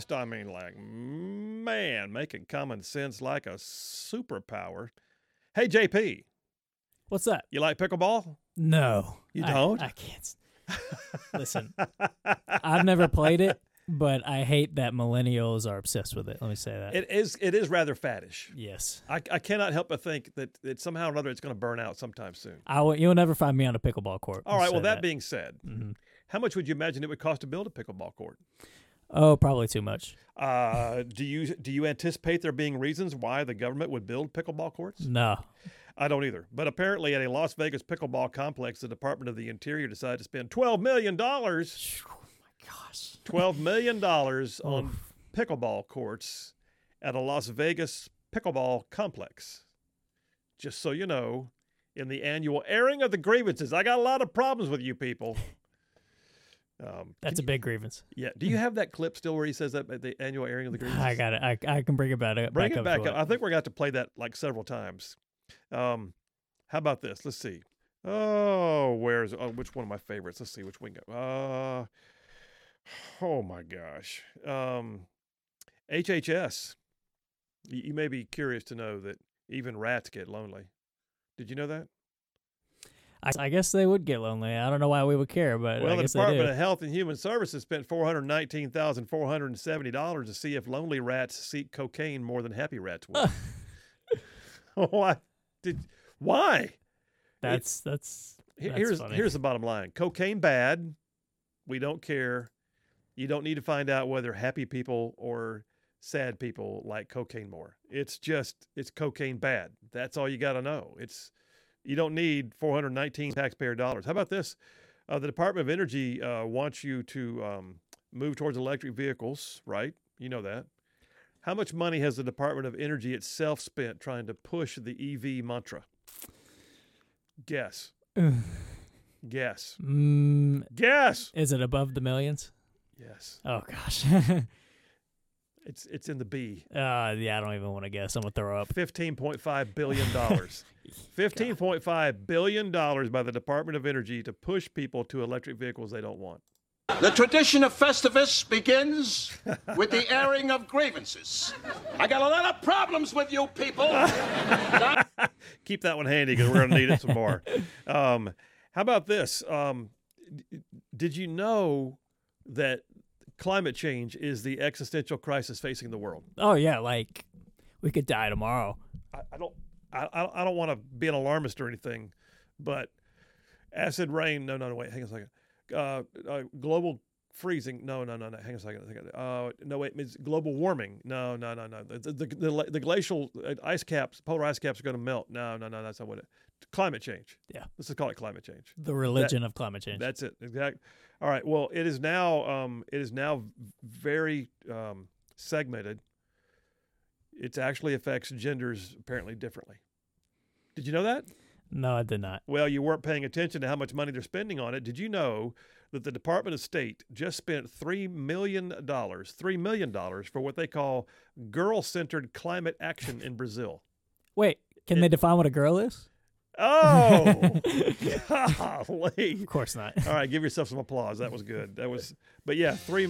Man, making common sense like a superpower. Hey, JP. What's that? You like pickleball? No. You don't? I can't. Listen, I've never played it, but I hate that millennials are obsessed with it. Let me say that. It is rather faddish. Yes. I cannot help but think that somehow or another it's going to burn out sometime soon. You'll never find me on a pickleball court. All right, well, that being said, mm-hmm. How much would you imagine it would cost to build a pickleball court? Oh, probably too much. Do you anticipate there being reasons why the government would build pickleball courts? No. I don't either. But apparently at a Las Vegas pickleball complex, the Department of the Interior decided to spend $12 million. Oh, my gosh. $12 million on pickleball courts at a Las Vegas pickleball complex. Just so you know, in the annual airing of the grievances, I got a lot of problems with you people. That's a big grievance. Yeah. Do you have that clip still where he says that at the annual airing of the grievances? I got it. I can bring it back up. Bring it back up. I think we're going to have to play that like several times. How about this? Let's see. Which one of my favorites? Let's see which one go. Oh my gosh. HHS. You may be curious to know that even rats get lonely. Did you know that? I guess they would get lonely. I don't know why we would care, but well, I the guess Department they do. of Health and Human Services spent $419,470 to see if lonely rats seek cocaine more than happy rats would. Why? That's here's funny. Here's the bottom line. Cocaine bad. We don't care. You don't need to find out whether happy people or sad people like cocaine more. It's cocaine bad. That's all you got to know. You don't need 419 taxpayer dollars. How about this? The Department of Energy wants you to move towards electric vehicles, right? You know that. How much money has the Department of Energy itself spent trying to push the EV mantra? Guess. Guess. Guess. Is it above the millions? Yes. Oh gosh. It's in the B. Yeah, I don't even want to guess. I'm gonna throw up. $15.5 billion. $15.5 billion by the Department of Energy to push people to electric vehicles they don't want. The tradition of Festivus begins with the airing of grievances. I got a lot of problems with you people. Keep that one handy because we're going to need it some more. How about this? Did you know that climate change is the existential crisis facing the world? Oh yeah, like we could die tomorrow. I don't want to be an alarmist or anything, but acid rain. No, wait, hang on a second. Global freezing. No. Hang on a second. No, wait. It's global warming. No. The glacial ice caps, polar ice caps are going to melt. No. That's not what it. Climate change. Yeah. Let's just call it climate change. The religion of climate change. That's it. Exactly. All right. Well, it is now very segmented. It actually affects genders apparently differently. Did you know that? No, I did not. Well, you weren't paying attention to how much money they're spending on it. Did you know that the Department of State just spent $3 million for what they call girl-centered climate action in Brazil? Wait, can they define what a girl is? Oh, golly. Of course not. All right, give yourself some applause. That was good. But yeah, $3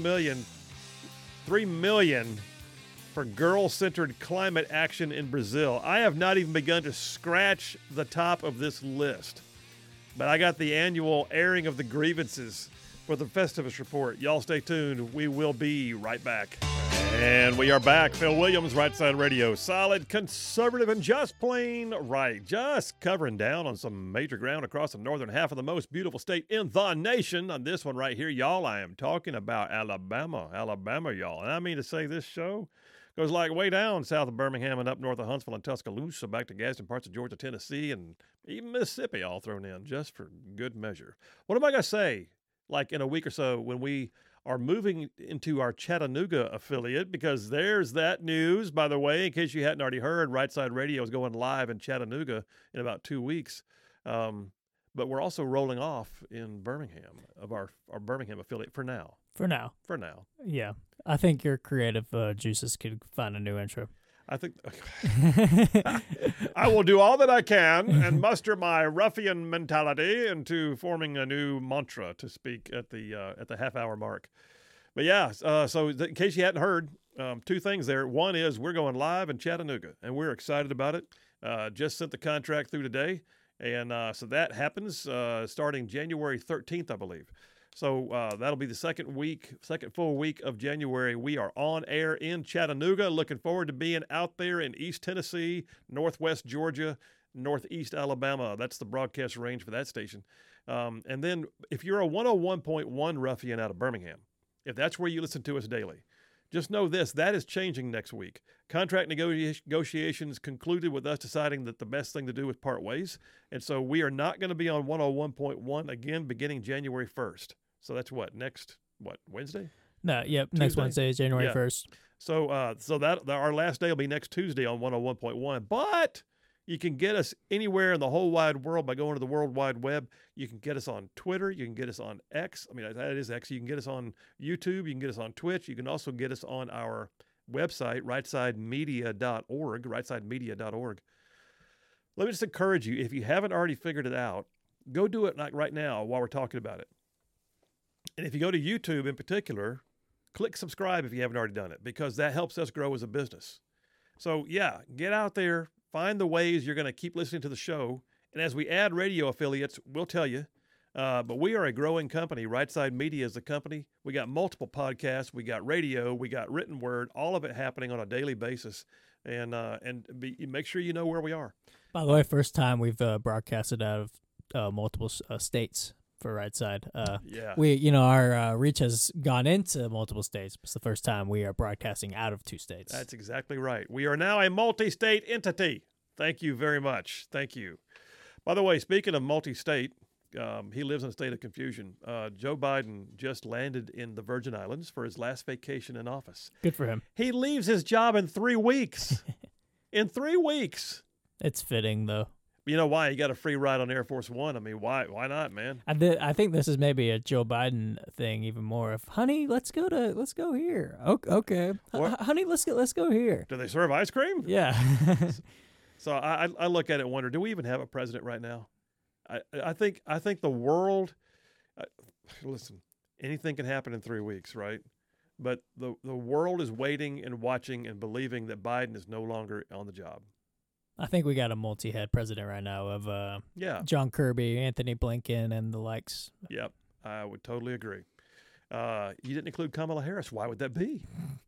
million for girl-centered climate action in Brazil. I have not even begun to scratch the top of this list, but I got the annual airing of the grievances for the Festivus Report. Y'all stay tuned. We will be right back. And we are back. Phil Williams, Right Side Radio. Solid, conservative, and just plain right. Just covering down on some major ground across the northern half of the most beautiful state in the nation. On this one right here, y'all, I am talking about Alabama. Alabama, y'all. And I mean to say this show goes like way down south of Birmingham and up north of Huntsville and Tuscaloosa, back to Gadsden, parts of Georgia, Tennessee, and even Mississippi all thrown in just for good measure. What am I going to say, like in a week or so, when we are moving into our Chattanooga affiliate? Because there's that news, by the way, in case you hadn't already heard, Right Side Radio is going live in Chattanooga in about 2 weeks. but we're also rolling off in Birmingham of our Birmingham affiliate for now. For now. For now. Yeah. I think your creative juices could find a new intro. I think I will do all that I can and muster my ruffian mentality into forming a new mantra to speak at the half-hour mark. But yeah, so in case you hadn't heard, two things there. One is we're going live in Chattanooga, and we're excited about it. Just sent the contract through today, and so that happens starting January 13th, I believe. So that'll be the second full week of January. We are on air in Chattanooga. Looking forward to being out there in East Tennessee, Northwest Georgia, Northeast Alabama. That's the broadcast range for that station. And then if you're a 101.1 ruffian out of Birmingham, if that's where you listen to us daily, just know this, that is changing next week. Contract negotiations concluded with us deciding that the best thing to do was part ways. And so we are not going to be on 101.1 again beginning January 1st. So that's Wednesday? No, yep, Tuesday? next Wednesday, January 1st. So that our last day will be next Tuesday on 101.1. But you can get us anywhere in the whole wide world by going to the World Wide Web. You can get us on Twitter. You can get us on X. I mean, that is X. You can get us on YouTube. You can get us on Twitch. You can also get us on our website, rightsidemedia.org, rightsidemedia.org. Let me just encourage you, if you haven't already figured it out, go do it right now while we're talking about it. And if you go to YouTube in particular, click subscribe if you haven't already done it, because that helps us grow as a business. So, yeah, get out there. Find the ways you're going to keep listening to the show. And as we add radio affiliates, we'll tell you. But we are a growing company. Right Side Media is the company. We got multiple podcasts. We got radio. We got written word. All of it happening on a daily basis. And make sure you know where we are. By the way, first time we've broadcasted out of multiple states for Right Side. Yeah. Our reach has gone into multiple states. It's the first time we are broadcasting out of 2 states. That's exactly right. We are now a multi-state entity. Thank you very much. Thank you. By the way, speaking of multi-state, he lives in a state of confusion. Joe Biden just landed in the Virgin Islands for his last vacation in office. Good for him. He leaves his job in 3 weeks. In 3 weeks. It's fitting, though. You know why? He got a free ride on Air Force One. I mean, why not, man? I think this is maybe a Joe Biden thing even more. Of, honey, let's go here. Okay, honey, let's go here. Do they serve ice cream? Yeah. So I look at it and wonder, do we even have a president right now? I think the world. Listen, anything can happen in 3 weeks, right? But the world is waiting and watching and believing that Biden is no longer on the job. I think we got a multi-head president right now of John Kirby, Anthony Blinken, and the likes. Yep, I would totally agree. You didn't include Kamala Harris. Why would that be?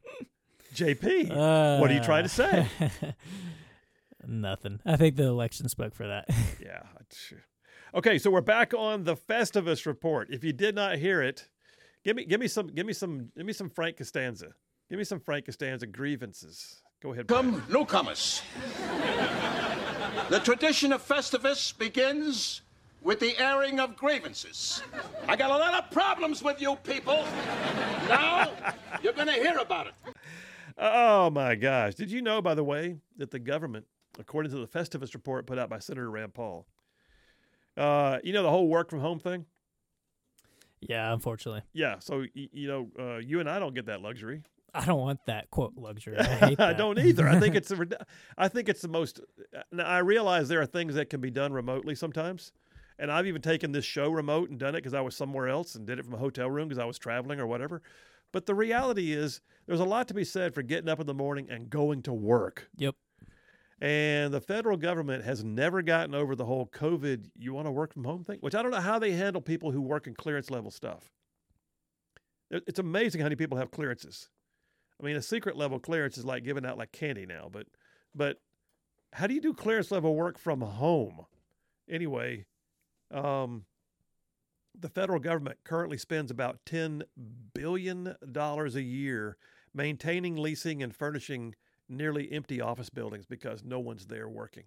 JP, what are you trying to say? Nothing. I think the election spoke for that. Yeah. Okay, so we're back on the Festivus report. If you did not hear it, give me some Frank Costanza. Give me some Frank Costanza grievances. Go ahead. Come, newcomers. The tradition of Festivus begins with the airing of grievances. I got a lot of problems with you people. Now you're going to hear about it. Oh, my gosh. Did you know, by the way, that the government, according to the Festivus report put out by Senator Rand Paul, the whole work from home thing? Yeah, unfortunately. Yeah, so, you and I don't get that luxury. I don't want that, quote, luxury. I hate that. I don't either. I think it's the most. Now, I realize there are things that can be done remotely sometimes, and I've even taken this show remote and done it because I was somewhere else and did it from a hotel room because I was traveling or whatever. But the reality is there's a lot to be said for getting up in the morning and going to work. Yep. And the federal government has never gotten over the whole COVID, you want to work from home thing, which I don't know how they handle people who work in clearance level stuff. It's amazing how many people have clearances. I mean, a secret level clearance is like giving out like candy now, but how do you do clearance level work from home? Anyway, the federal government currently spends about $10 billion a year maintaining, leasing, and furnishing nearly empty office buildings because no one's there working.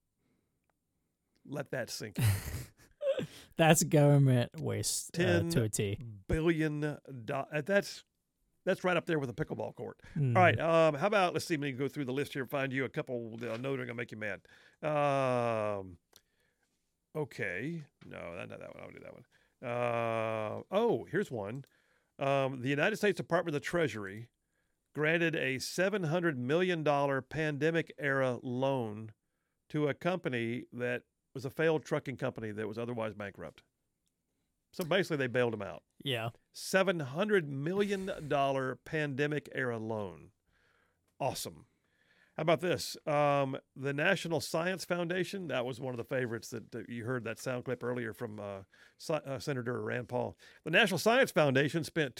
Let that sink in. That's government waste to a T. $10 billion. That's right up there with a pickleball court. All right. How about, let's see, let me go through the list here and find you a couple. I know they're going to make you mad. Okay. No, not that one. I'll do that one. Oh, here's one. The United States Department of the Treasury granted a $700 million pandemic-era loan to a company that was a failed trucking company that was otherwise bankrupt. So basically, they bailed them out. Yeah. $700 million pandemic-era loan. Awesome. How about this? The National Science Foundation, that was one of the favorites that you heard that sound clip earlier from Senator Rand Paul. The National Science Foundation spent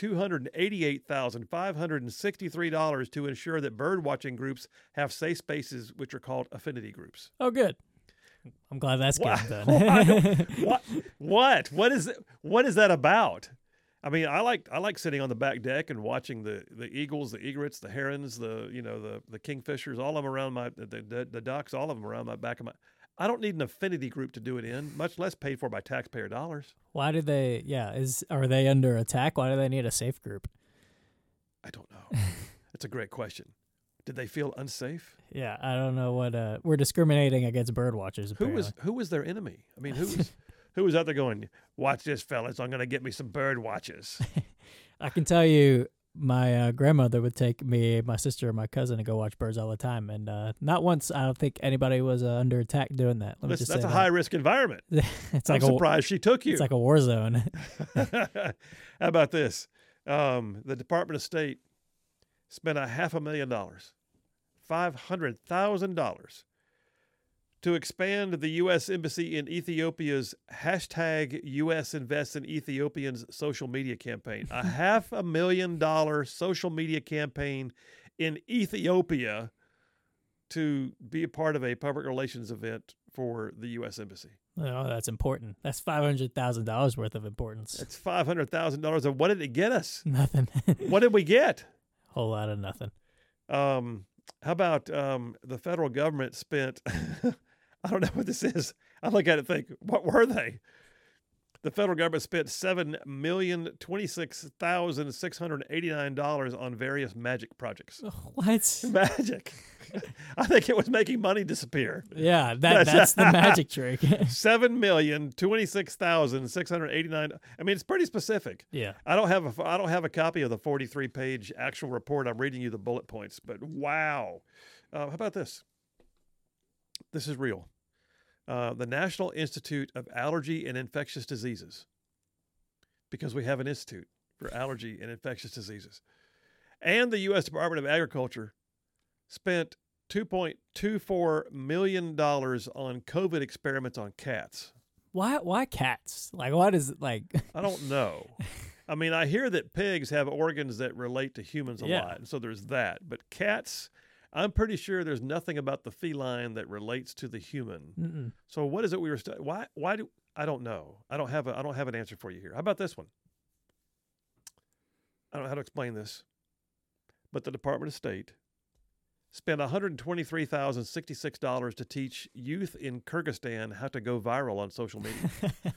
$288,563 to ensure that bird watching groups have safe spaces, which are called affinity groups. Oh, good. I'm glad that's getting done. What is that about? I mean, I like sitting on the back deck and watching the eagles, the egrets, the herons, the kingfishers, all of them around the ducks, all of them around my back of my. I don't need an affinity group to do it in, much less paid for by taxpayer dollars. Why do they? Yeah, are they under attack? Why do they need a safe group? I don't know. That's a great question. Did they feel unsafe? Yeah, I don't know what. We're discriminating against bird watchers. Apparently. Who was their enemy? I mean, who was out there going, watch this, fellas, I'm going to get me some bird watches? I can tell you, my grandmother would take me, my sister, and my cousin to go watch birds all the time. And not once, I don't think anybody was under attack doing that. That's a high-risk environment. I'm surprised she took you. It's like a war zone. How about this? The Department of State spent $500,000, $500,000, to expand the U.S. Embassy in Ethiopia's #US Invest in Ethiopians social media campaign. A $500,000 social media campaign in Ethiopia to be a part of a public relations event for the U.S. Embassy. Oh, that's important. That's $500,000 worth of importance. That's $500,000. And what did it get us? Nothing. What did we get? Whole lot of nothing. How about the federal government spent... I don't know what this is. I look at it and think, what were they? The federal government spent $7,026,689 on various magic projects. What? Magic. I think it was making money disappear. Yeah, that's the magic trick. $7,026,689. I mean, it's pretty specific. Yeah. I don't have a copy of the 43-page actual report. I'm reading you the bullet points, but wow. How about this? This is real. The National Institute of Allergy and Infectious Diseases, because we have an institute for allergy and infectious diseases, and the U.S. Department of Agriculture spent $2.24 million on COVID experiments on cats. Why cats? Like, what is it like? I don't know. I mean, I hear that pigs have organs that relate to humans a lot, and so there's that. But cats... I'm pretty sure there's nothing about the feline that relates to the human. Mm-mm. So what is it we were studying? Why do I don't know. I don't have an answer for you here. How about this one? I don't know how to explain this. But the Department of State spent $123,066 to teach youth in Kyrgyzstan how to go viral on social media.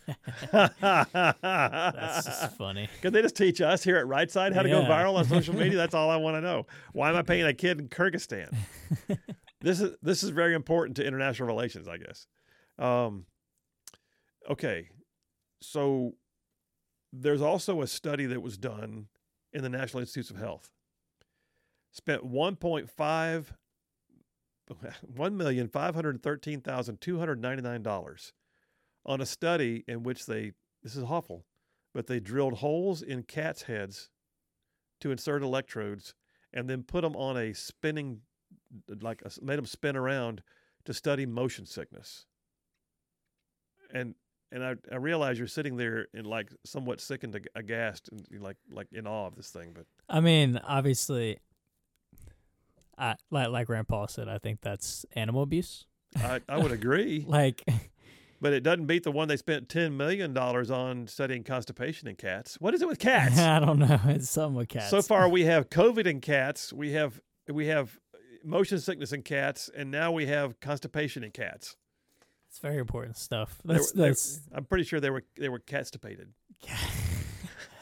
That's just funny. Could they just teach us here at Right Side how to go viral on social media? That's all I want to know. Why am I paying a kid in Kyrgyzstan? This is very important to international relations, I guess. Okay, so there's also a study that was done in the National Institutes of Health. Spent $1,513,299 on a study in which this is awful, but they drilled holes in cats' heads to insert electrodes and then put them on a spinning, made them spin around to study motion sickness. And I realize you're sitting there and like somewhat sickened, aghast, and like in awe of this thing. But I mean, obviously... like Rand Paul said, I think that's animal abuse. I would agree. But it doesn't beat the one they spent $10 million on studying constipation in cats. What is it with cats? I don't know. It's something with cats. So far, we have COVID in cats. We have motion sickness in cats, and now we have constipation in cats. It's very important stuff. I'm pretty sure they were catstipated.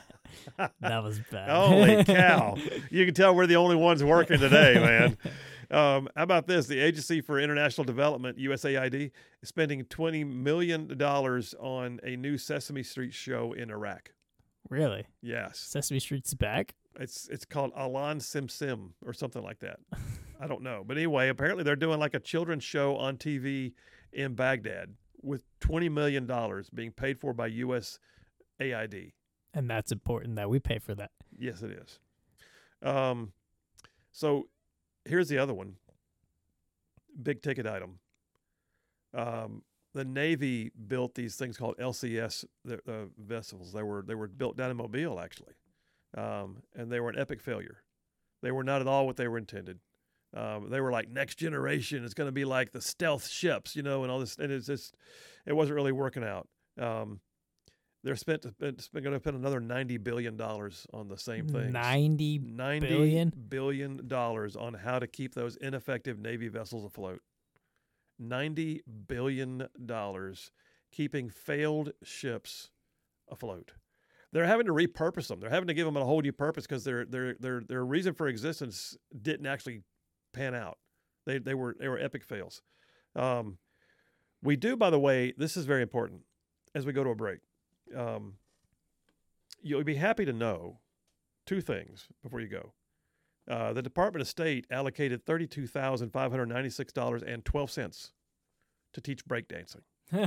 That was bad. Holy cow. You can tell we're the only ones working today, man. How about this? The Agency for International Development, USAID, is spending $20 million on a new Sesame Street show in Iraq. Really? Yes. Sesame Street's back? It's called Alan Sim Sim or something like that. I don't know. But anyway, apparently they're doing like a children's show on TV in Baghdad with $20 million being paid for by USAID. And that's important that we pay for that. Yes, it is. So here's the other one. Big ticket item. The Navy built these things called LCS vessels. They were built down in Mobile, actually, and they were an epic failure. They were not at all what they were intended. They were like next generation. It's going to be like the stealth ships, and all this. And it wasn't really working out. They're going to spend another $90 billion on the same thing. $90 billion on how to keep those ineffective Navy vessels afloat. $90 billion keeping failed ships afloat. They're having to repurpose them. They're having to give them a whole new purpose because their reason for existence didn't actually pan out. They were epic fails. We do, by the way, this is very important as we go to a break. You'll be happy to know two things before you go. The Department of State allocated $32,596.12 to teach breakdancing.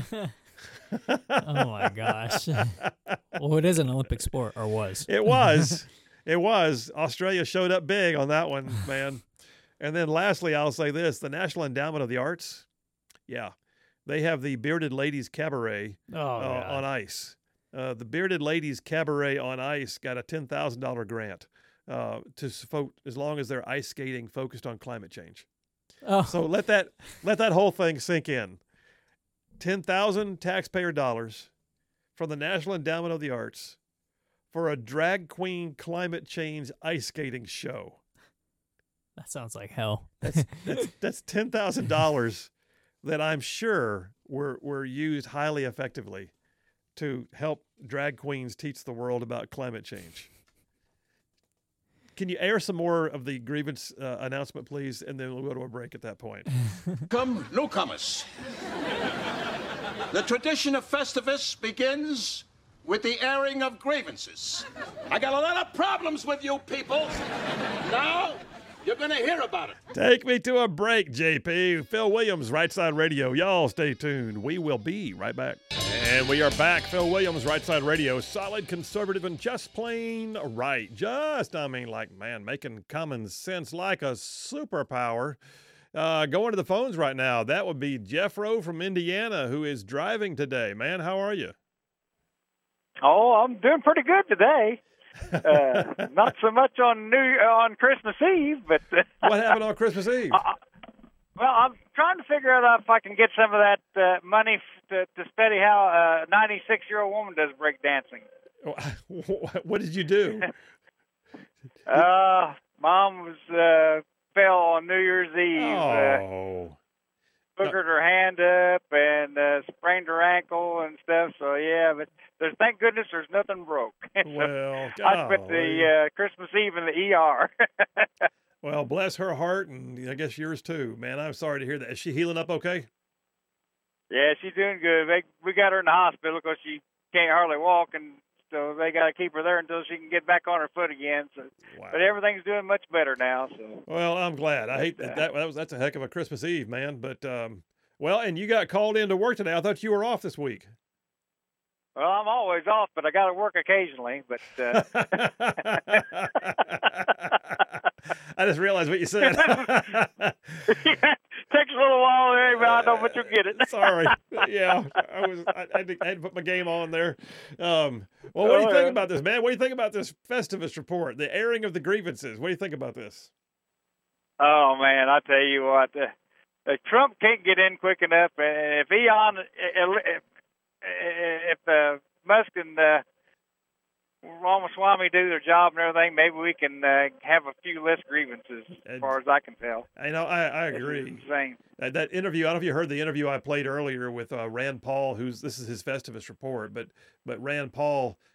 Oh my gosh. Well, it is an Olympic sport, or was. It was. It was. Australia showed up big on that one, man. And then lastly, I'll say this. The National Endowment of the Arts, they have the Bearded Ladies Cabaret on ice. The Bearded Ladies Cabaret on ice got a $10,000 grant as long as they're ice skating focused on climate change. Oh. So let that whole thing sink in. 10,000 taxpayer dollars from the National Endowment of the Arts for a drag queen climate change ice skating show. That sounds like hell. That's $10,000 that I'm sure were used highly effectively to help drag queens teach the world about climate change. Can you air some more of the grievance announcement, please? And then we'll go to a break at that point. Come, newcomers. The tradition of Festivus begins with the airing of grievances. I got a lot of problems with you people. Now, you're going to hear about it. Take me to a break, JP. Phil Williams, Right Side Radio. Y'all stay tuned. We will be right back. And we are back. Phil Williams, Right Side Radio. Solid, conservative, and just plain right. Making common sense like a superpower. Going to the phones right now. That would be Jeffro from Indiana, who is driving today. Man, how are you? Oh, I'm doing pretty good today. Not so much on Christmas Eve, but what happened on Christmas Eve? Well, I'm trying to figure out if I can get some of that money to study how a 96-year-old woman does break dancing. What did you do? Mom was fell on New Year's Eve. Boogered her hand up and sprained her ankle and stuff. So but thank goodness there's nothing broke. Well, I spent the Christmas Eve in the ER. Well, bless her heart, and I guess yours too, man. I'm sorry to hear that. Is she healing up okay? Yeah, she's doing good. We got her in the hospital because she can't hardly walk, and so they got to keep her there until she can get back on her foot again. So, wow. But everything's doing much better now. So. Well, I'm glad. I hate that's a heck of a Christmas Eve, man. But and you got called into work today. I thought you were off this week. Well, I'm always off, but I got to work occasionally. But I just realized what you said. Takes a little while, but I know, but you'll get it. Sorry. Yeah, I had to put my game on there. Well, what do you think about this, man? What do you think about this Festivus report, the airing of the grievances? What do you think about this? Oh man, I tell you what, Trump can't get in quick enough, and if Musk and Ramaswamy do their job and everything, maybe we can have a few less grievances, as far as I can tell. I agree. Insane. That interview, I don't know if you heard the interview I played earlier with Rand Paul, this is his Festivus report, but Rand Paul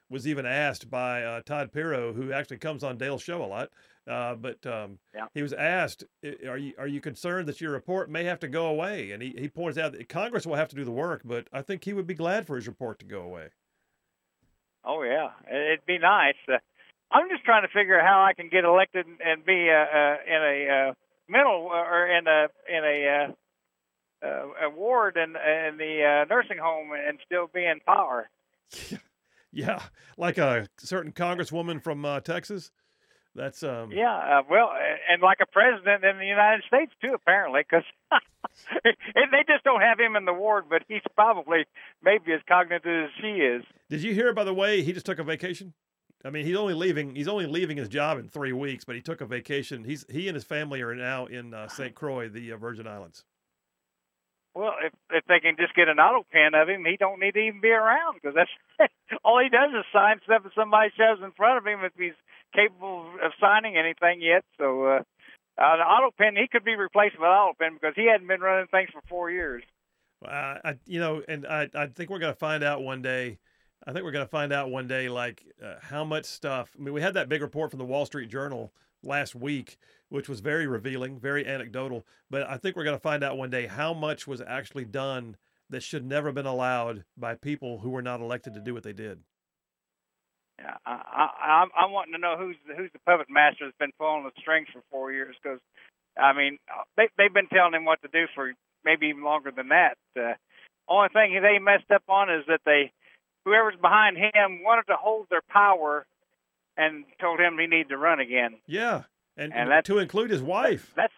was even asked by Todd Pirro, who actually comes on Dale's show a lot. He was asked, "Are you concerned that your report may have to go away?" And he points out that Congress will have to do the work, but I think he would be glad for his report to go away. Oh yeah, it'd be nice. I'm just trying to figure out how I can get elected and be in a mental or in a ward in the nursing home and still be in power. Yeah, like a certain congresswoman from Texas. That's well, and like a president in the United States too, apparently, because they just don't have him in the ward, but he's probably maybe as cognitive as she is. Did you hear, by the way, he just took a vacation? I mean, he's only leaving his job in 3 weeks, but he took a vacation. He and his family are now in St. Croix, the Virgin Islands. Well, if they can just get an auto pen of him, he don't need to even be around, because that's all he does is sign stuff that somebody shoves in front of him if he's capable of signing anything yet. So the auto pen, he could be replaced with an auto pen because he hadn't been running things for 4 years. I think we're going to find out one day. I think we're going to find out one day, like how much stuff. I mean, we had that big report from the Wall Street Journal last week, which was very revealing, very anecdotal. But I think we're going to find out one day how much was actually done that should never have been allowed by people who were not elected to do what they did. Yeah, I'm wanting to know who's the puppet master that's been pulling the strings for 4 years, because, I mean, they've been telling him what to do for maybe even longer than that. Only thing they messed up on is that whoever's behind him wanted to hold their power and told him he needed to run again. Yeah, and to include his wife. That's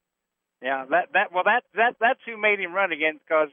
who made him run again, because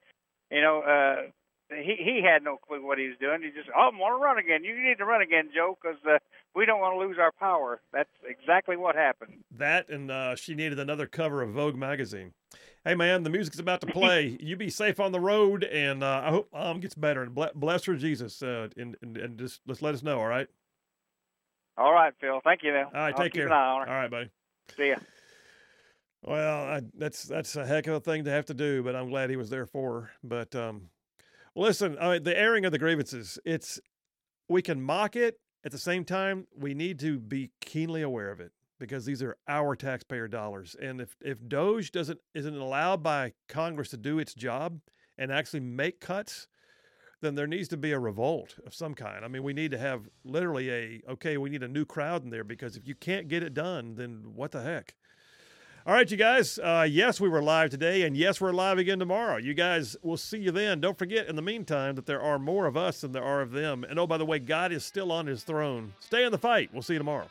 he had no clue what he was doing. He just, I want to run again. You need to run again, Joe, because we don't want to lose our power. That's exactly what happened. That, and she needed another cover of Vogue magazine. Hey, man, the music's about to play. You be safe on the road, and I hope Mom gets better. And bless her, Jesus, and just let us know, all right? All right, Phil. Thank you, now. All right, take care. All right, buddy. See ya. Well, that's a heck of a thing to have to do, but I'm glad he was there for her. But listen, the airing of the grievances, we can mock it. At the same time, we need to be keenly aware of it, because these are our taxpayer dollars. And if DOJ isn't allowed by Congress to do its job and actually make cuts, then there needs to be a revolt of some kind. I mean, we need to have literally we need a new crowd in there, because if you can't get it done, then what the heck? All right, you guys. Yes, we were live today, and yes, we're live again tomorrow. You guys, we'll see you then. Don't forget, in the meantime, that there are more of us than there are of them. And oh, by the way, God is still on his throne. Stay in the fight. We'll see you tomorrow.